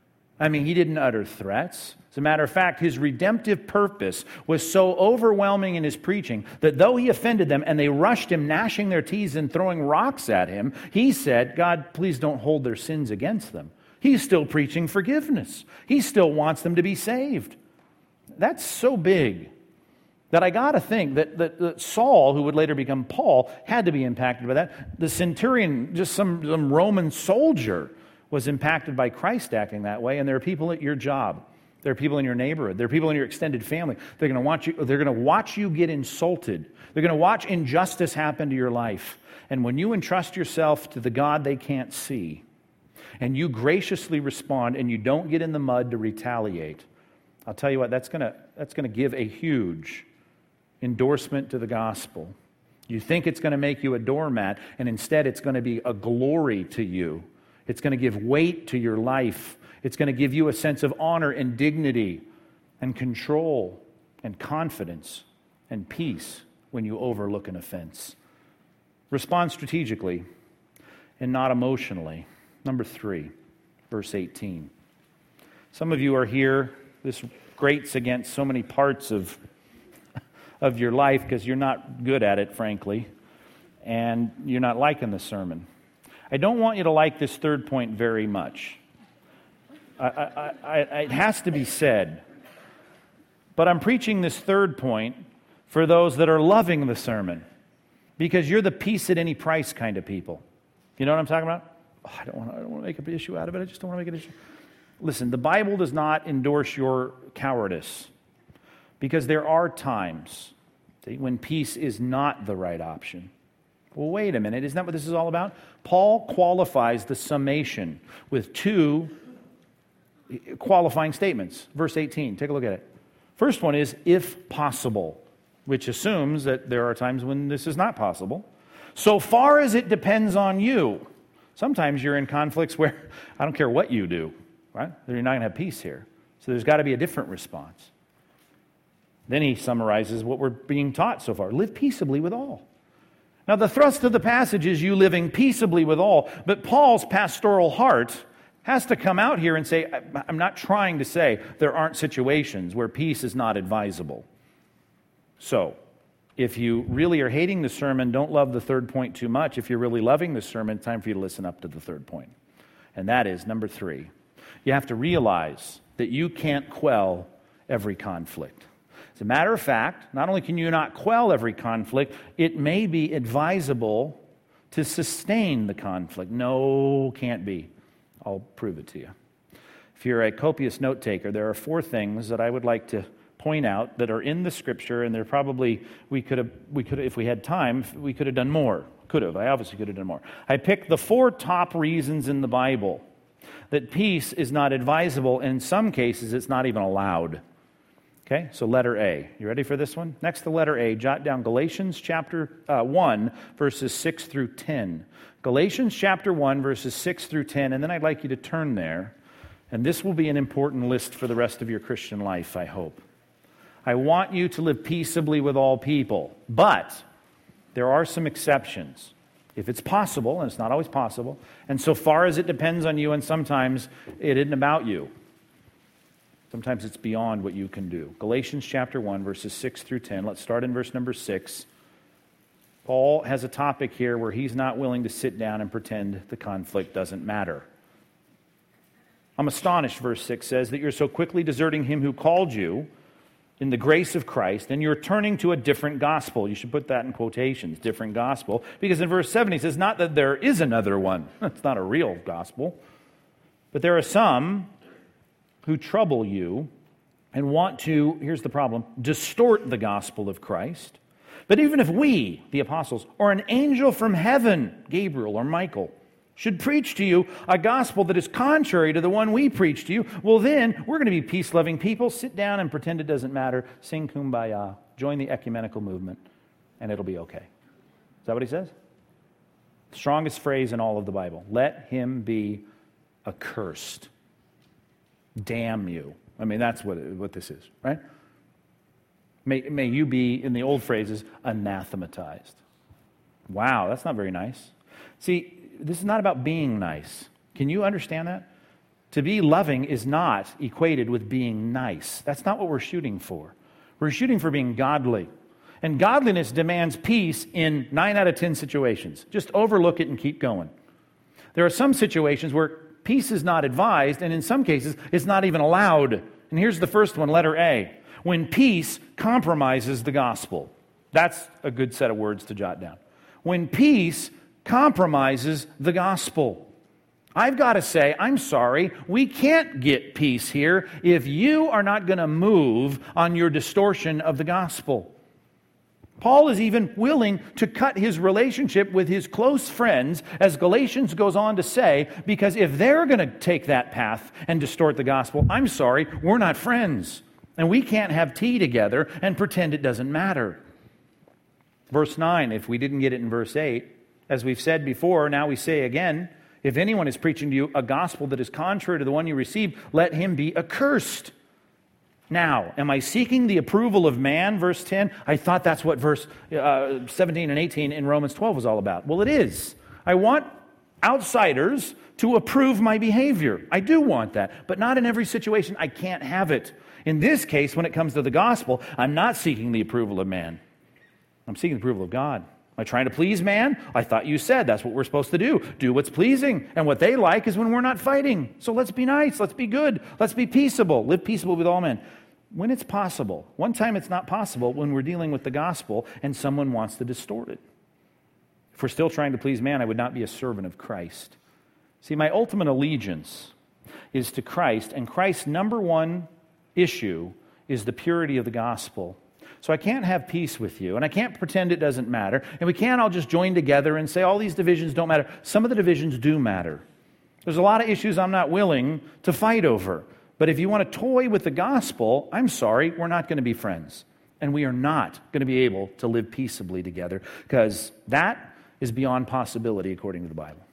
I mean, he didn't utter threats. As a matter of fact, his redemptive purpose was so overwhelming in his preaching that though he offended them and they rushed him, gnashing their teeth and throwing rocks at him, he said, God, please don't hold their sins against them. He's still preaching forgiveness. He still wants them to be saved. That's so big that I got to think that, that, that Saul, who would later become Paul, had to be impacted by that. The centurion, just some, some Roman soldier, was impacted by Christ acting that way, and there are people at your job. There are people in your neighborhood. There are people in your extended family. They're going to watch you, they're going to watch you get insulted. They're going to watch injustice happen to your life. And when you entrust yourself to the God they can't see, and you graciously respond and you don't get in the mud to retaliate, I'll tell you what, that's going to that's going to give a huge endorsement to the gospel. You think it's going to make you a doormat, and instead it's going to be a glory to you. It's going to give weight to your life. It's going to give you a sense of honor and dignity and control and confidence and peace when you overlook an offense. Respond strategically and not emotionally. Number three, verse eighteen. Some of you are here. This grates against so many parts of, of your life because you're not good at it, frankly, and you're not liking the sermon. I don't want you to like this third point very much. I, I, I, it has to be said. But I'm preaching this third point for those that are loving the sermon. because you're the peace at any price kind of people. You know what I'm talking about? Oh, I don't want to, I don't want to make a big issue out of it. I just don't want to make an issue. Listen, the Bible does not endorse your cowardice, because there are times when peace is not the right option. Well, wait a minute. Isn't that what this is all about? Paul qualifies the summation with two qualifying statements. Verse eighteen, take a look at it. First one is, if possible, which assumes that there are times when this is not possible. So far as it depends on you. Sometimes you're in conflicts where I don't care what you do, right? You're not going to have peace here. So there's got to be a different response. Then he summarizes what we're being taught so far. Live peaceably with all. Now, the thrust of the passage is you living peaceably with all, but Paul's pastoral heart has to come out here and say, I'm not trying to say there aren't situations where peace is not advisable. So, if you really are hating the sermon, don't love the third point too much. If you're really loving the sermon, it's time for you to listen up to the third point. And that is, number three, you have to realize that you can't quell every conflict. As a matter of fact, not only can you not quell every conflict, it may be advisable to sustain the conflict. No, can't be. I'll prove it to you. If you're a copious note taker, there are four things that I would like to point out that are in the Scripture, and they're probably, we could have, we could, if we had time, we could have done more. Could have. I obviously could have done more. I picked the four top reasons in the Bible that peace is not advisable, and in some cases it's not even allowed. Okay, so letter A. You ready for this one? Next to letter A, jot down Galatians chapter uh, one, verses six through ten. Galatians chapter one, verses six through ten, and then I'd like you to turn there, and this will be an important list for the rest of your Christian life, I hope. I want you to live peaceably with all people, but there are some exceptions. If it's possible, and it's not always possible, and so far as it depends on you, and sometimes it isn't about you. Sometimes it's beyond what you can do. Galatians chapter one, verses six through ten. Let's start in verse number six. Paul has a topic here where he's not willing to sit down and pretend the conflict doesn't matter. I'm astonished, verse six says, that you're so quickly deserting him who called you in the grace of Christ, and you're turning to a different gospel. You should put that in quotations, different gospel, because in verse seven he says, not that there is another one. It's not a real gospel. But there are some who trouble you and want to, here's the problem, distort the gospel of Christ. But even if we, the apostles, or an angel from heaven, Gabriel or Michael, should preach to you a gospel that is contrary to the one we preach to you, well then, we're going to be peace-loving people. Sit down and pretend it doesn't matter. Sing Kumbaya. Join the ecumenical movement, and it'll be okay. Is that what he says? Strongest phrase in all of the Bible. Let him be accursed. Damn you. I mean, that's what, it, what this is, right? May, may you be, in the old phrases, anathematized. Wow, that's not very nice. See, this is not about being nice. Can you understand that? To be loving is not equated with being nice. That's not what we're shooting for. We're shooting for being godly. And godliness demands peace in nine out of ten situations. Just overlook it and keep going. There are some situations where peace is not advised, and in some cases, it's not even allowed. And here's the first one, letter A. When peace compromises the gospel. That's a good set of words to jot down. When peace compromises the gospel. I've got to say, I'm sorry, we can't get peace here if you are not going to move on your distortion of the gospel. Paul is even willing to cut his relationship with his close friends, as Galatians goes on to say, because if they're going to take that path and distort the gospel, I'm sorry, we're not friends. And we can't have tea together and pretend it doesn't matter. Verse nine, if we didn't get it in verse eight, as we've said before, now we say again, if anyone is preaching to you a gospel that is contrary to the one you received, let him be accursed. Now, am I seeking the approval of man? Verse ten. I thought that's what verse uh, seventeen and eighteen in Romans twelve was all about. Well, it is. I want outsiders to approve my behavior. I do want that, but not in every situation. I can't have it. In this case, when it comes to the gospel, I'm not seeking the approval of man. I'm seeking the approval of God. Am I trying to please man? I thought you said that's what we're supposed to do. Do what's pleasing. And what they like is when we're not fighting. So let's be nice. Let's be good. Let's be peaceable. Live peaceable with all men. When it's possible. One time it's not possible when we're dealing with the gospel and someone wants to distort it. If we're still trying to please man, I would not be a servant of Christ. See, my ultimate allegiance is to Christ, and Christ's number one issue is the purity of the gospel. So I can't have peace with you, and I can't pretend it doesn't matter, and we can't all just join together and say all these divisions don't matter. Some of the divisions do matter. There's a lot of issues I'm not willing to fight over. But if you want to toy with the gospel, I'm sorry, we're not going to be friends. And we are not going to be able to live peaceably together, because that is beyond possibility according to the Bible.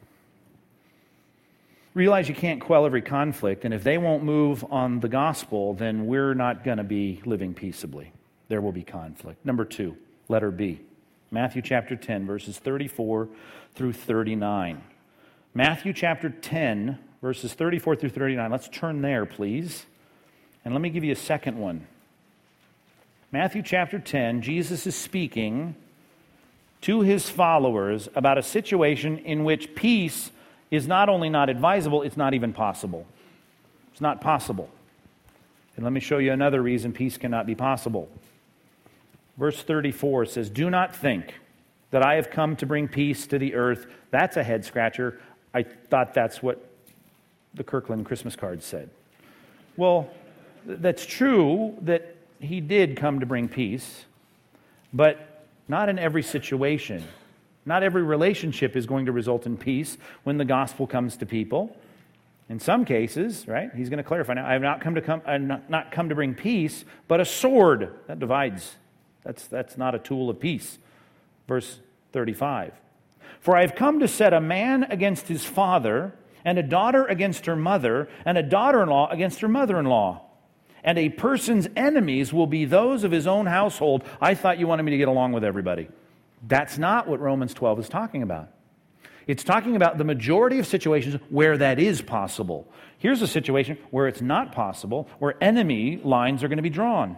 Realize you can't quell every conflict, and if they won't move on the gospel, then we're not going to be living peaceably. There will be conflict. Number two, letter B. Matthew chapter ten, verses thirty-four through thirty-nine. Matthew chapter ten, verses thirty-four through thirty-nine. Let's turn there, please. And let me give you a second one. Matthew chapter ten, Jesus is speaking to his followers about a situation in which peace is not only not advisable, it's not even possible. It's not possible. And let me show you another reason peace cannot be possible. Verse thirty-four says, "Do not think that I have come to bring peace to the earth." That's a head scratcher. I thought that's what the Kirkland Christmas card said. Well, that's true that he did come to bring peace, but not in every situation. Not every relationship is going to result in peace when the gospel comes to people. In some cases, right, he's going to clarify, now, I have not come to come, I have not, not come to bring peace, but a sword that divides. That's, that's not a tool of peace. Verse thirty-five. "For I have come to set a man against his father, and a daughter against her mother, and a daughter-in-law against her mother-in-law. And a person's enemies will be those of his own household." I thought you wanted me to get along with everybody. That's not what Romans twelve is talking about. It's talking about the majority of situations where that is possible. Here's a situation where it's not possible, where enemy lines are going to be drawn.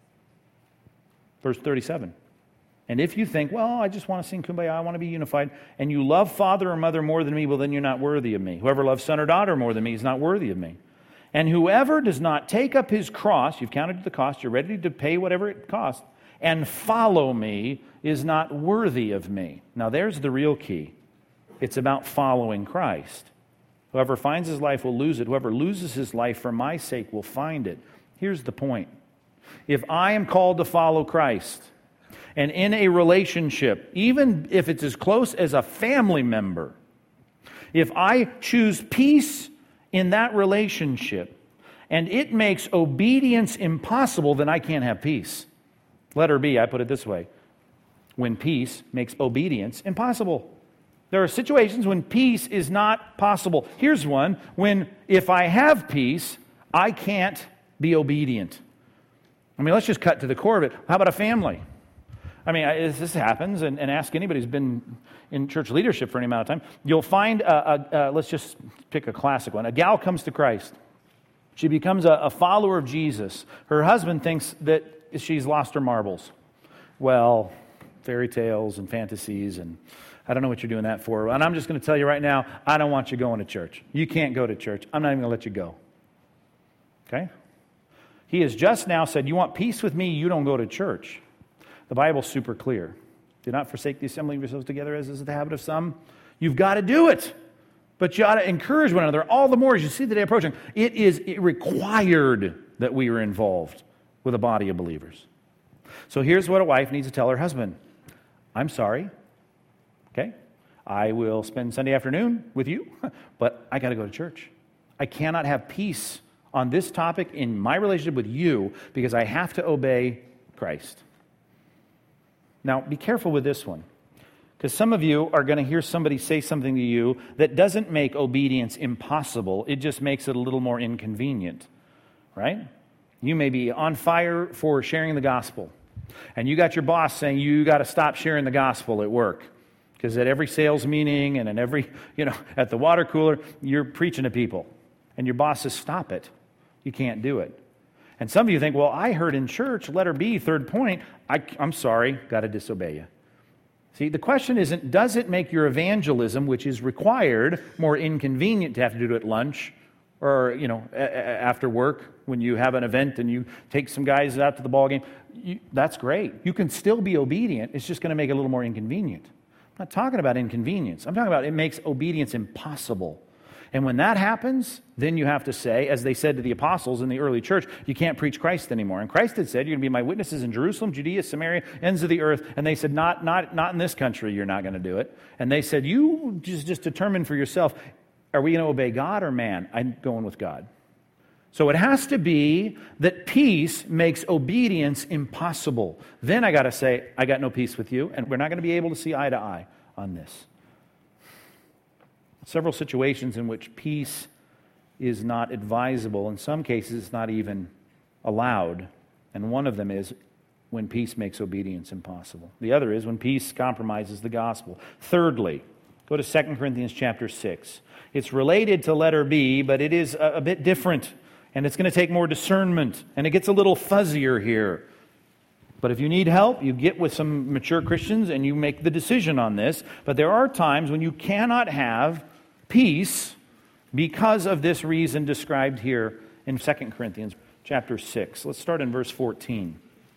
Verse thirty-seven. "And if you think, well, I just want to sing Kumbaya, I want to be unified, and you love father or mother more than me, well, then you're not worthy of me. Whoever loves son or daughter more than me is not worthy of me. And whoever does not take up his cross," you've counted the cost, you're ready to pay whatever it costs, "and follow me is not worthy of me." Now there's the real key. It's about following Christ. Whoever finds his life will lose it. Whoever loses his life for my sake will find it. Here's the point. If I am called to follow Christ, and in a relationship, even if it's as close as a family member, if I choose peace in that relationship, and it makes obedience impossible, then I can't have peace. Letter B, I put it this way. When peace makes obedience impossible. There are situations when peace is not possible. Here's one, when if I have peace, I can't be obedient. I mean, let's just cut to the core of it. How about a family? I mean, as this happens, and, and ask anybody who's been in church leadership for any amount of time, you'll find, a, a, a, let's just pick a classic one. A gal comes to Christ. She becomes a, a follower of Jesus. Her husband thinks that she's lost her marbles. Well, fairy tales and fantasies, and I don't know what you're doing that for. And I'm just going to tell you right now, I don't want you going to church. You can't go to church. I'm not even going to let you go. Okay? He has just now said, you want peace with me, you don't go to church. The Bible's super clear. Do not forsake the assembly of yourselves together, as is the habit of some. You've got to do it. But you ought to encourage one another all the more as you see the day approaching. It is required that we are involved with a body of believers. So here's what a wife needs to tell her husband. I'm sorry. Okay? I will spend Sunday afternoon with you, but I got to go to church. I cannot have peace on this topic in my relationship with you because I have to obey Christ. Now, be careful with this one, because some of you are going to hear somebody say something to you that doesn't make obedience impossible. It just makes it a little more inconvenient, right? You may be on fire for sharing the gospel, and you got your boss saying you got to stop sharing the gospel at work, because at every sales meeting and in every, you know, at the water cooler, you're preaching to people, and your boss says, stop it. You can't do it. And some of you think, well, I heard in church, letter B, third point, I, I'm sorry, got to disobey you. See, the question isn't, does it make your evangelism, which is required, more inconvenient to have to do it at lunch or, you know, a- a- after work when you have an event and you take some guys out to the ball game? You, that's great. You can still be obedient. It's just going to make it a little more inconvenient. I'm not talking about inconvenience. I'm talking about it makes obedience impossible. And when that happens, then you have to say, as they said to the apostles in the early church, you can't preach Christ anymore. And Christ had said, you're going to be my witnesses in Jerusalem, Judea, Samaria, ends of the earth. And they said, not, not, not in this country, you're not going to do it. And they said, you just, just determine for yourself, are we going to obey God or man? I'm going with God. So it has to be that peace makes obedience impossible. Then I got to say, I got no peace with you, and we're not going to be able to see eye to eye on this. Several situations in which peace is not advisable. In some cases, it's not even allowed. And one of them is when peace makes obedience impossible. The other is when peace compromises the gospel. Thirdly, go to Second Corinthians chapter six. It's related to letter B, but it is a, a bit different. And it's going to take more discernment. And it gets a little fuzzier here. But if you need help, you get with some mature Christians and you make the decision on this. But there are times when you cannot have peace because of this reason described here in Second Corinthians chapter six. Let's start in verse fourteen.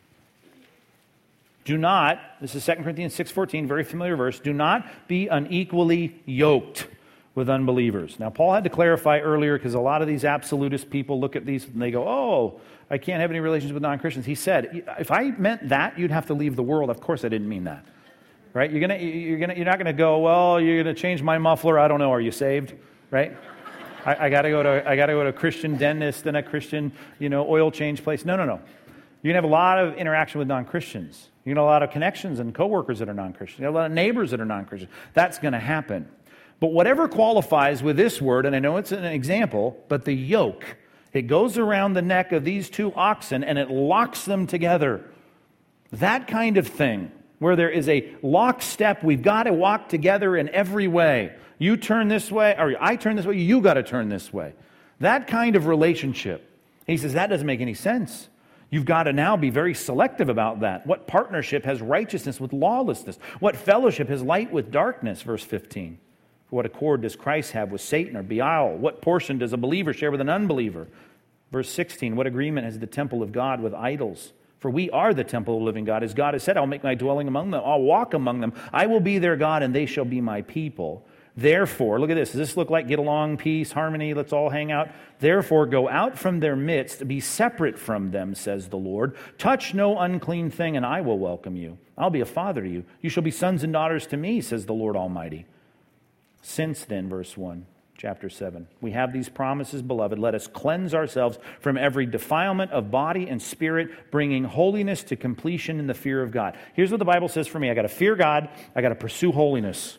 Do not, this is Second Corinthians six fourteen, very familiar verse, do not be unequally yoked with unbelievers. Now, Paul had to clarify earlier because a lot of these absolutist people look at these and they go, oh, I can't have any relations with non-Christians. He said, if I meant that, you'd have to leave the world. Of course I didn't mean that. Right? You're gonna, you're gonna, you're not going to go, well, you're going to change my muffler. I don't know. Are you saved? Right? I, I got to go to, I got to go to a Christian dentist and a Christian, you know, oil change place. No, no, no. You're going to have a lot of interaction with non-Christians. You're going to have a lot of connections and coworkers that are non-Christians. You have a lot of neighbors that are non-Christians. That's going to happen. But whatever qualifies with this word, and I know it's an example, but the yoke, it goes around the neck of these two oxen and it locks them together. That kind of thing, where there is a lockstep, we've got to walk together in every way. You turn this way, or I turn this way, you got to turn this way. That kind of relationship. He says that doesn't make any sense. You've got to now be very selective about that. What partnership has righteousness with lawlessness? What fellowship has light with darkness? Verse fifteen. For what accord does Christ have with Satan or Belial? What portion does a believer share with an unbeliever? Verse sixteen. What agreement has the temple of God with idols? For we are the temple of the living God. As God has said, I'll make my dwelling among them. I'll walk among them. I will be their God, and they shall be my people. Therefore, look at this. Does this look like get along, peace, harmony? Let's all hang out. Therefore, go out from their midst, be separate from them, says the Lord. Touch no unclean thing, and I will welcome you. I'll be a father to you. You shall be sons and daughters to me, says the Lord Almighty. Since then, verse one, chapter seven, we have these promises, beloved. Let us cleanse ourselves from every defilement of body and spirit, bringing holiness to completion in the fear of God. Here's what the Bible says for me. I got to fear God. I got to pursue holiness.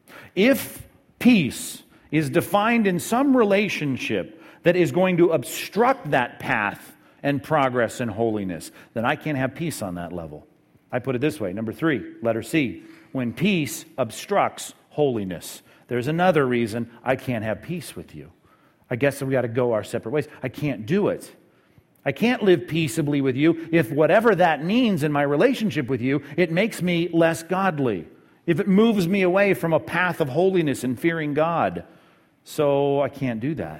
If peace is defined in some relationship that is going to obstruct that path and progress and holiness, then I can't have peace on that level. I put it this way. Number three, letter C. When peace obstructs holiness. There's another reason I can't have peace with you. I guess we got to go our separate ways. I can't do it. I can't live peaceably with you if whatever that means in my relationship with you, it makes me less godly. If it moves me away from a path of holiness and fearing God. So I can't do that.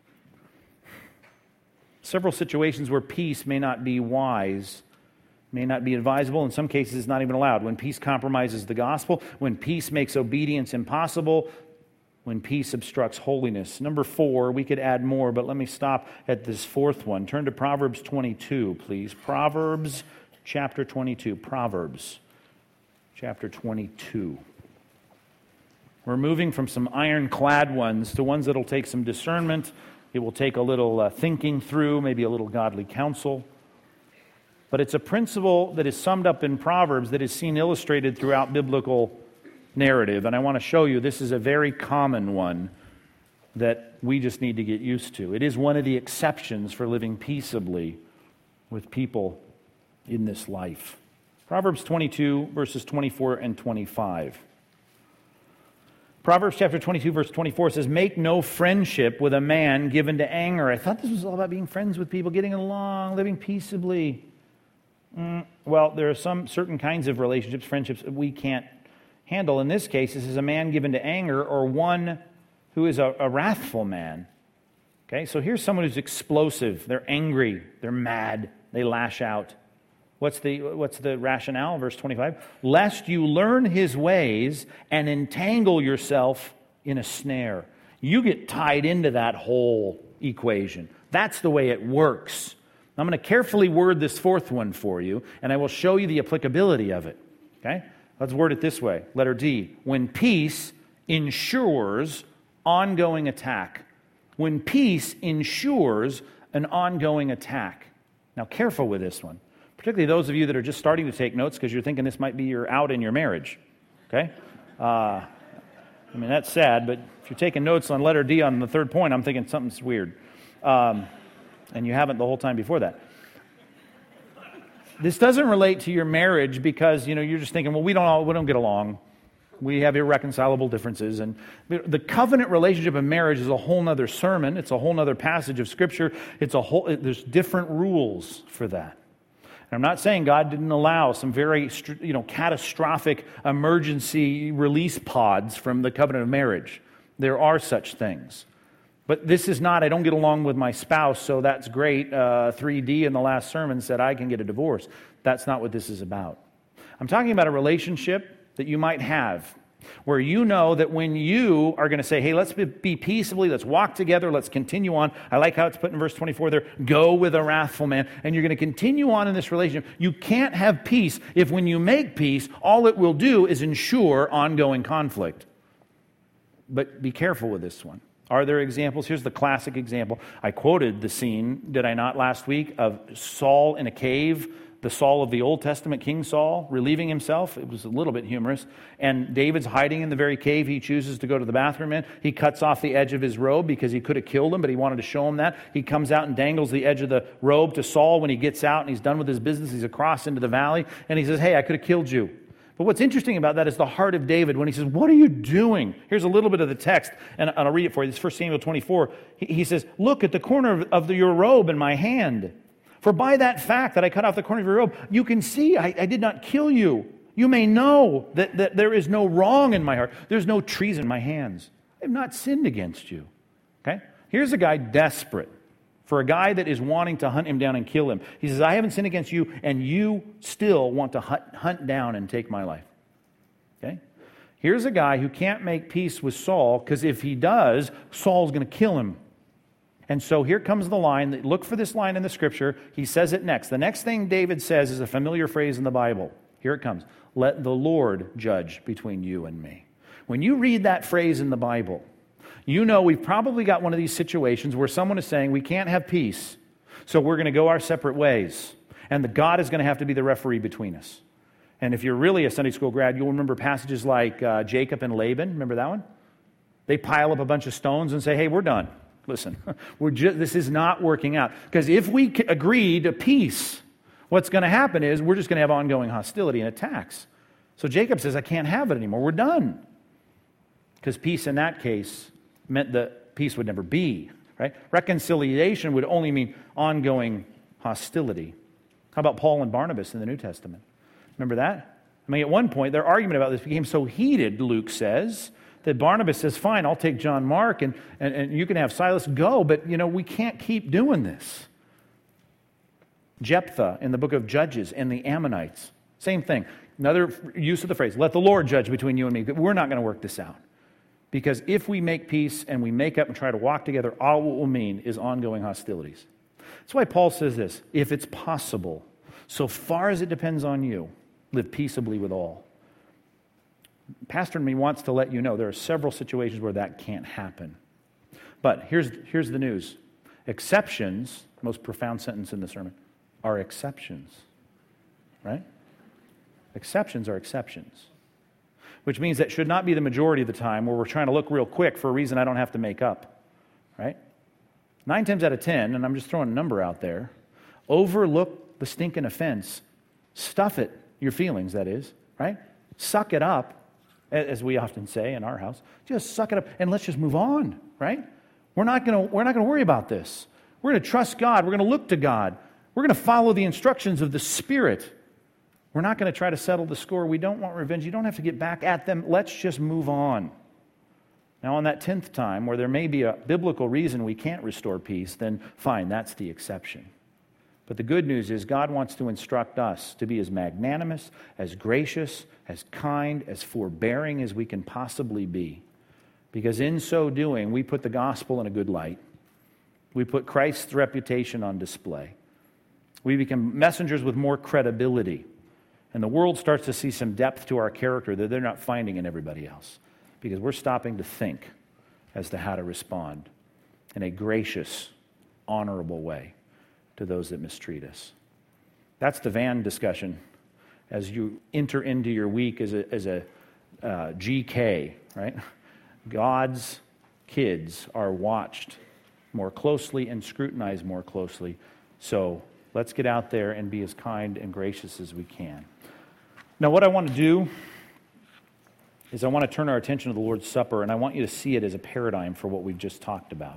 Several situations where peace may not be wise, may not be advisable. In some cases, it's not even allowed. When peace compromises the gospel, when peace makes obedience impossible, when peace obstructs holiness. Number four, we could add more, but let me stop at this fourth one. Turn to Proverbs twenty-two, please. Proverbs chapter twenty-two. Proverbs chapter twenty-two. We're moving from some ironclad ones to ones that will take some discernment. It will take a little uh, thinking through, maybe a little godly counsel. But it's a principle that is summed up in Proverbs that is seen illustrated throughout biblical narrative. And I want to show you this is a very common one that we just need to get used to. It is one of the exceptions for living peaceably with people in this life. Proverbs twenty-two, verses twenty-four and twenty-five. Proverbs chapter twenty-two, verse twenty-four says, make no friendship with a man given to anger. I thought this was all about being friends with people, getting along, living peaceably. Mm, well, there are some certain kinds of relationships, friendships that we can't handle. In this case, this is a man given to anger or one who is a, a wrathful man. Okay, so here's someone who's explosive. They're angry. They're mad. They lash out. What's the, what's the rationale? Verse twenty-five. Lest you learn his ways and entangle yourself in a snare. You get tied into that whole equation. That's the way it works. I'm going to carefully word this fourth one for you, and I will show you the applicability of it. Okay? Let's word it this way. Letter D. When peace ensures ongoing attack. When peace ensures an ongoing attack. Now, careful with this one. Particularly those of you that are just starting to take notes because you're thinking this might be your out in your marriage. Okay? Uh, I mean, that's sad, but if you're taking notes on letter D on the third point, I'm thinking something's weird. Um, and you haven't the whole time before that. This doesn't relate to your marriage because, you know, you're just thinking, well, we don't all, we don't get along. We have irreconcilable differences. And the covenant relationship in marriage is a whole other sermon. It's a whole other passage of Scripture. It's a whole, there's different rules for that. I'm not saying God didn't allow some very, you know, catastrophic emergency release pods from the covenant of marriage. There are such things. But this is not, I don't get along with my spouse, so that's great. Uh, three D in the last sermon said I can get a divorce. That's not what this is about. I'm talking about a relationship that you might have where you know that when you are going to say, hey, let's be peaceably, let's walk together, let's continue on. I like how it's put in verse twenty-four there, go with a wrathful man. And you're going to continue on in this relationship. You can't have peace if when you make peace, all it will do is ensure ongoing conflict. But be careful with this one. Are there examples? Here's the classic example. I quoted the scene, did I not, last week, of Saul in a cave, the Saul of the Old Testament, King Saul, relieving himself. It was a little bit humorous. And David's hiding in the very cave he chooses to go to the bathroom in. He cuts off the edge of his robe because he could have killed him, but he wanted to show him that. He comes out and dangles the edge of the robe to Saul when he gets out and he's done with his business. He's across into the valley. And he says, hey, I could have killed you. But what's interesting about that is the heart of David when he says, what are you doing? Here's a little bit of the text, and I'll read it for you. This is First Samuel twenty-four. He says, look at the corner of, of the, your robe in my hand. For by that fact that I cut off the corner of your robe, you can see I, I did not kill you. You may know that, that there is no wrong in my heart. There's no treason in my hands. I have not sinned against you. Okay? Here's a guy desperate. For a guy that is wanting to hunt him down and kill him. He says, I haven't sinned against you, and you still want to hunt, hunt down and take my life. Okay? Here's a guy who can't make peace with Saul, because if he does, Saul's going to kill him. And so here comes the line. Look for this line in the Scripture. He says it next. The next thing David says is a familiar phrase in the Bible. Here it comes. Let the Lord judge between you and me. When you read that phrase in the Bible, you know we've probably got one of these situations where someone is saying we can't have peace, so we're going to go our separate ways. And the God is going to have to be the referee between us. And if you're really a Sunday school grad, you'll remember passages like uh, Jacob and Laban. Remember that one? They pile up a bunch of stones and say, hey, we're done. Listen, we're just, this is not working out. Because if we agree to peace, what's going to happen is we're just going to have ongoing hostility and attacks. So Jacob says, I can't have it anymore. We're done. Because peace in that case meant that peace would never be. Right? Reconciliation would only mean ongoing hostility. How about Paul and Barnabas in the New Testament? Remember that? I mean, at one point, their argument about this became so heated, Luke says, that Barnabas says, fine, I'll take John Mark and, and, and you can have Silas go, but, you know, we can't keep doing this. Jephthah in the book of Judges and the Ammonites, same thing. Another use of the phrase, let the Lord judge between you and me. We're not going to work this out. Because if we make peace and we make up and try to walk together, all it will mean is ongoing hostilities. That's why Paul says this, if it's possible, so far as it depends on you, live peaceably with all. Pastor and me wants to let you know there are several situations where that can't happen. But here's, here's the news. Exceptions, most profound sentence in the sermon, are exceptions. Right? Exceptions are exceptions. Which means that should not be the majority of the time where we're trying to look real quick for a reason I don't have to make up. Right? Nine times out of ten, and I'm just throwing a number out there, overlook the stinking offense. Stuff it, your feelings, that is. Right? Suck it up. As we often say in our house, just suck it up and let's just move on, right? We're not going to we're not going to worry about this. We're going to trust God. We're going to look to God. We're going to follow the instructions of the Spirit. We're not going to try to settle the score. We don't want revenge. You don't have to get back at them. Let's just move on. Now, on that tenth time, where there may be a biblical reason we can't restore peace, then fine, that's the exception. But the good news is God wants to instruct us to be as magnanimous, as gracious, as kind, as forbearing as we can possibly be. Because in so doing, we put the gospel in a good light. We put Christ's reputation on display. We become messengers with more credibility. And the world starts to see some depth to our character that they're not finding in everybody else. Because we're stopping to think as to how to respond in a gracious, honorable way to those that mistreat us. That's the van discussion as you enter into your week as a, as a uh, G K, right? God's kids are watched more closely and scrutinized more closely. So let's get out there and be as kind and gracious as we can. Now, what I want to do is I want to turn our attention to the Lord's Supper, and I want you to see it as a paradigm for what we've just talked about.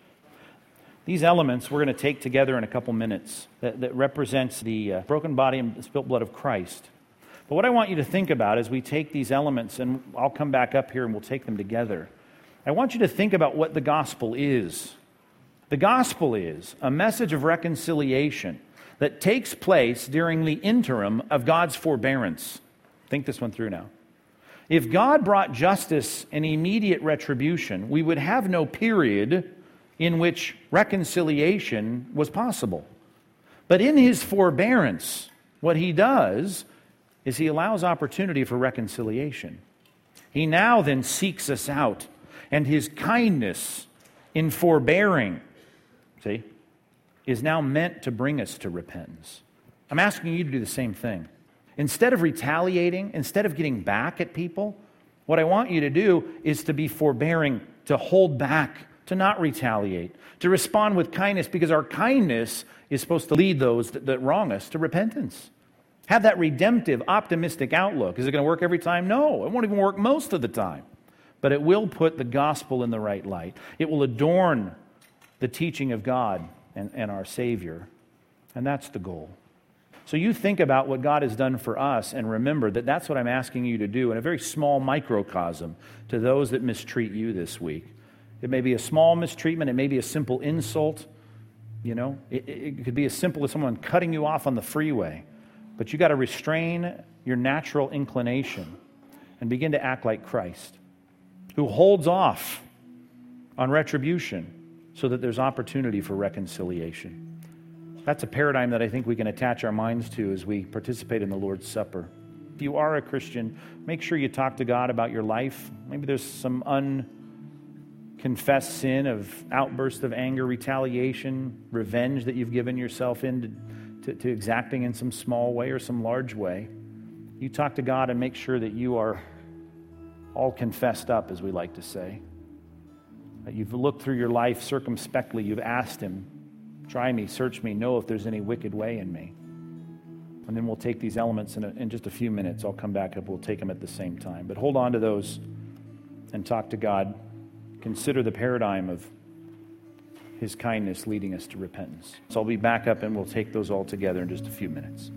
These elements we're going to take together in a couple minutes that, that represents the uh, broken body and spilt blood of Christ. But what I want you to think about as we take these elements, and I'll come back up here and we'll take them together, I want you to think about what the gospel is. The gospel is a message of reconciliation that takes place during the interim of God's forbearance. Think this one through now. If God brought justice and immediate retribution, we would have no period in which reconciliation was possible. But in his forbearance, what he does is he allows opportunity for reconciliation. He now then seeks us out, and his kindness in forbearing, see, is now meant to bring us to repentance. I'm asking you to do the same thing. Instead of retaliating, instead of getting back at people, what I want you to do is to be forbearing, to hold back, to not retaliate, to respond with kindness, because our kindness is supposed to lead those that, that wrong us to repentance. Have that redemptive, optimistic outlook. Is it going to work every time? No, it won't even work most of the time. But it will put the gospel in the right light. It will adorn the teaching of God and, and our Savior. And that's the goal. So you think about what God has done for us and remember that that's what I'm asking you to do in a very small microcosm to those that mistreat you this week. It may be a small mistreatment. It may be a simple insult. You know, it, it could be as simple as someone cutting you off on the freeway. But you got to restrain your natural inclination and begin to act like Christ, who holds off on retribution so that there's opportunity for reconciliation. That's a paradigm that I think we can attach our minds to as we participate in the Lord's Supper. If you are a Christian, make sure you talk to God about your life. Maybe there's some unconfessed sin of outburst of anger, retaliation, revenge that you've given yourself in to, to, to exacting in some small way or some large way. You talk to God and make sure that you are all confessed up, as we like to say. That you've looked through your life circumspectly. You've asked Him, try me, search me, know if there's any wicked way in me. And then we'll take these elements in, a, in just a few minutes. I'll come back up. We'll take them at the same time. But hold on to those and talk to God. Consider the paradigm of His kindness leading us to repentance. So I'll be back up and we'll take those all together in just a few minutes.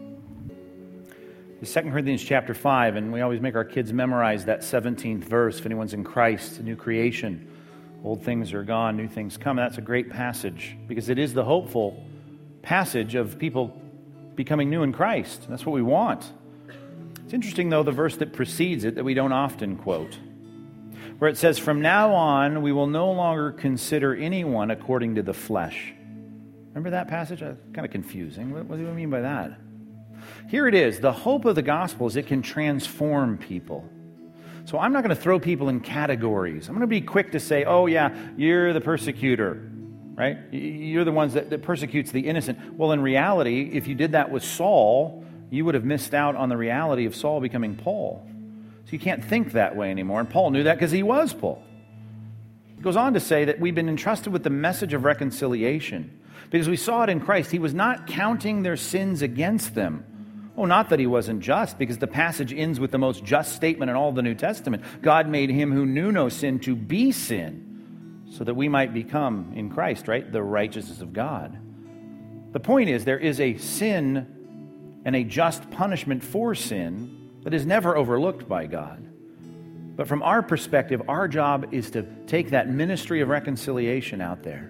It's Second Corinthians chapter five, and we always make our kids memorize that seventeenth verse. If anyone's in Christ, a new creation, old things are gone, new things come. That's a great passage because it is the hopeful passage of people becoming new in Christ. That's what we want. It's interesting, though, the verse that precedes it that we don't often quote, where it says, "From now on, we will no longer consider anyone according to the flesh." Remember that passage? That's kind of confusing. What, what do you mean by that? Here it is. The hope of the gospel is it can transform people. So I'm not going to throw people in categories. I'm going to be quick to say, oh yeah, you're the persecutor, right? You're the ones that, that persecutes the innocent. Well, in reality, if you did that with Saul, you would have missed out on the reality of Saul becoming Paul. So you can't think that way anymore. And Paul knew that because he was Paul. He goes on to say that we've been entrusted with the message of reconciliation because we saw it in Christ. He was not counting their sins against them. Oh, not that he wasn't just, because the passage ends with the most just statement in all the New Testament. God made him who knew no sin to be sin, so that we might become, in Christ, right, the righteousness of God. The point is, there is a sin and a just punishment for sin that is never overlooked by God. But from our perspective, our job is to take that ministry of reconciliation out there,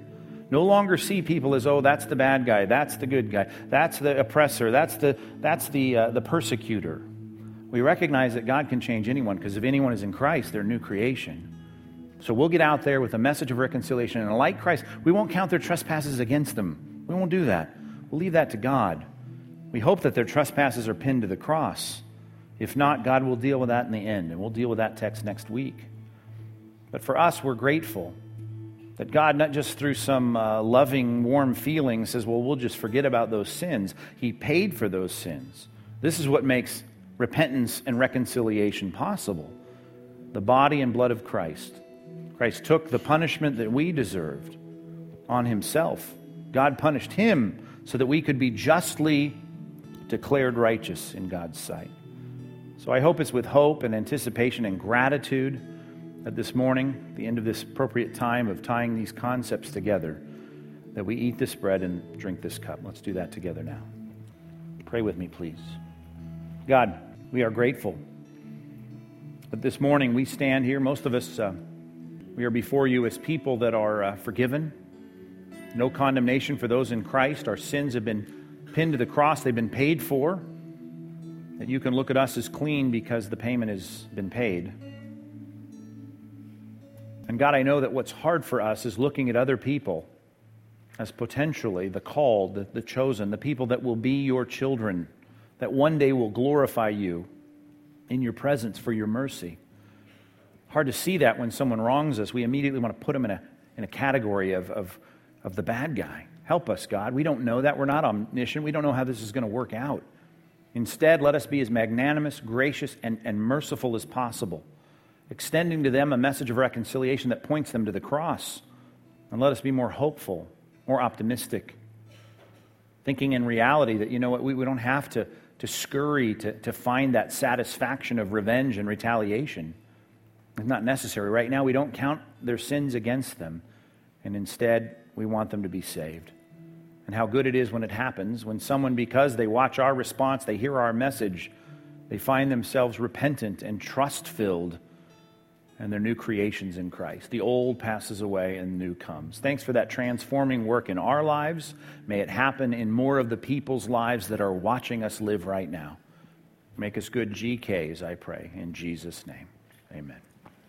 No longer see people as, oh, that's the bad guy, that's the good guy, that's the oppressor, that's the, that's the, uh, the persecutor. We recognize that God can change anyone, because if anyone is in Christ, they're a new creation. So we'll get out there with a message of reconciliation, and like Christ, we won't count their trespasses against them. We won't do that. We'll leave that to God. We hope that their trespasses are pinned to the cross. If not, God will deal with that in the end, and we'll deal with that text next week. But for us, we're grateful that God, not just through some uh, loving, warm feeling, says, well, we'll just forget about those sins. He paid for those sins. This is what makes repentance and reconciliation possible. The body and blood of Christ. Christ took the punishment that we deserved on himself. God punished him so that we could be justly declared righteous in God's sight. So I hope it's with hope and anticipation and gratitude that this morning, the end of this appropriate time of tying these concepts together, that we eat this bread and drink this cup. Let's do that together now. Pray with me, please. God, we are grateful that this morning we stand here. Most of us, uh, we are before you as people that are uh, forgiven. No condemnation for those in Christ. Our sins have been pinned to the cross. They've been paid for. That you can look at us as clean because the payment has been paid. And God, I know that what's hard for us is looking at other people as potentially the called, the, the chosen, the people that will be your children, that one day will glorify you in your presence for your mercy. Hard to see that when someone wrongs us. We immediately want to put them in a, in a category of, of, of the bad guy. Help us, God. We don't know that. We're not omniscient. We don't know how this is going to work out. Instead, let us be as magnanimous, gracious, and, and merciful as possible, extending to them a message of reconciliation that points them to the cross. And let us be more hopeful, more optimistic, thinking in reality that, you know what, we, we don't have to, to scurry to, to find that satisfaction of revenge and retaliation. It's not necessary. Right now, we don't count their sins against them, and instead, we want them to be saved. And how good it is when it happens, when someone, because they watch our response, they hear our message, they find themselves repentant and trust-filled, and they're new creations in Christ. The old passes away and the new comes. Thanks for that transforming work in our lives. May it happen in more of the people's lives that are watching us live right now. Make us good G Ks, I pray, in Jesus' name. Amen.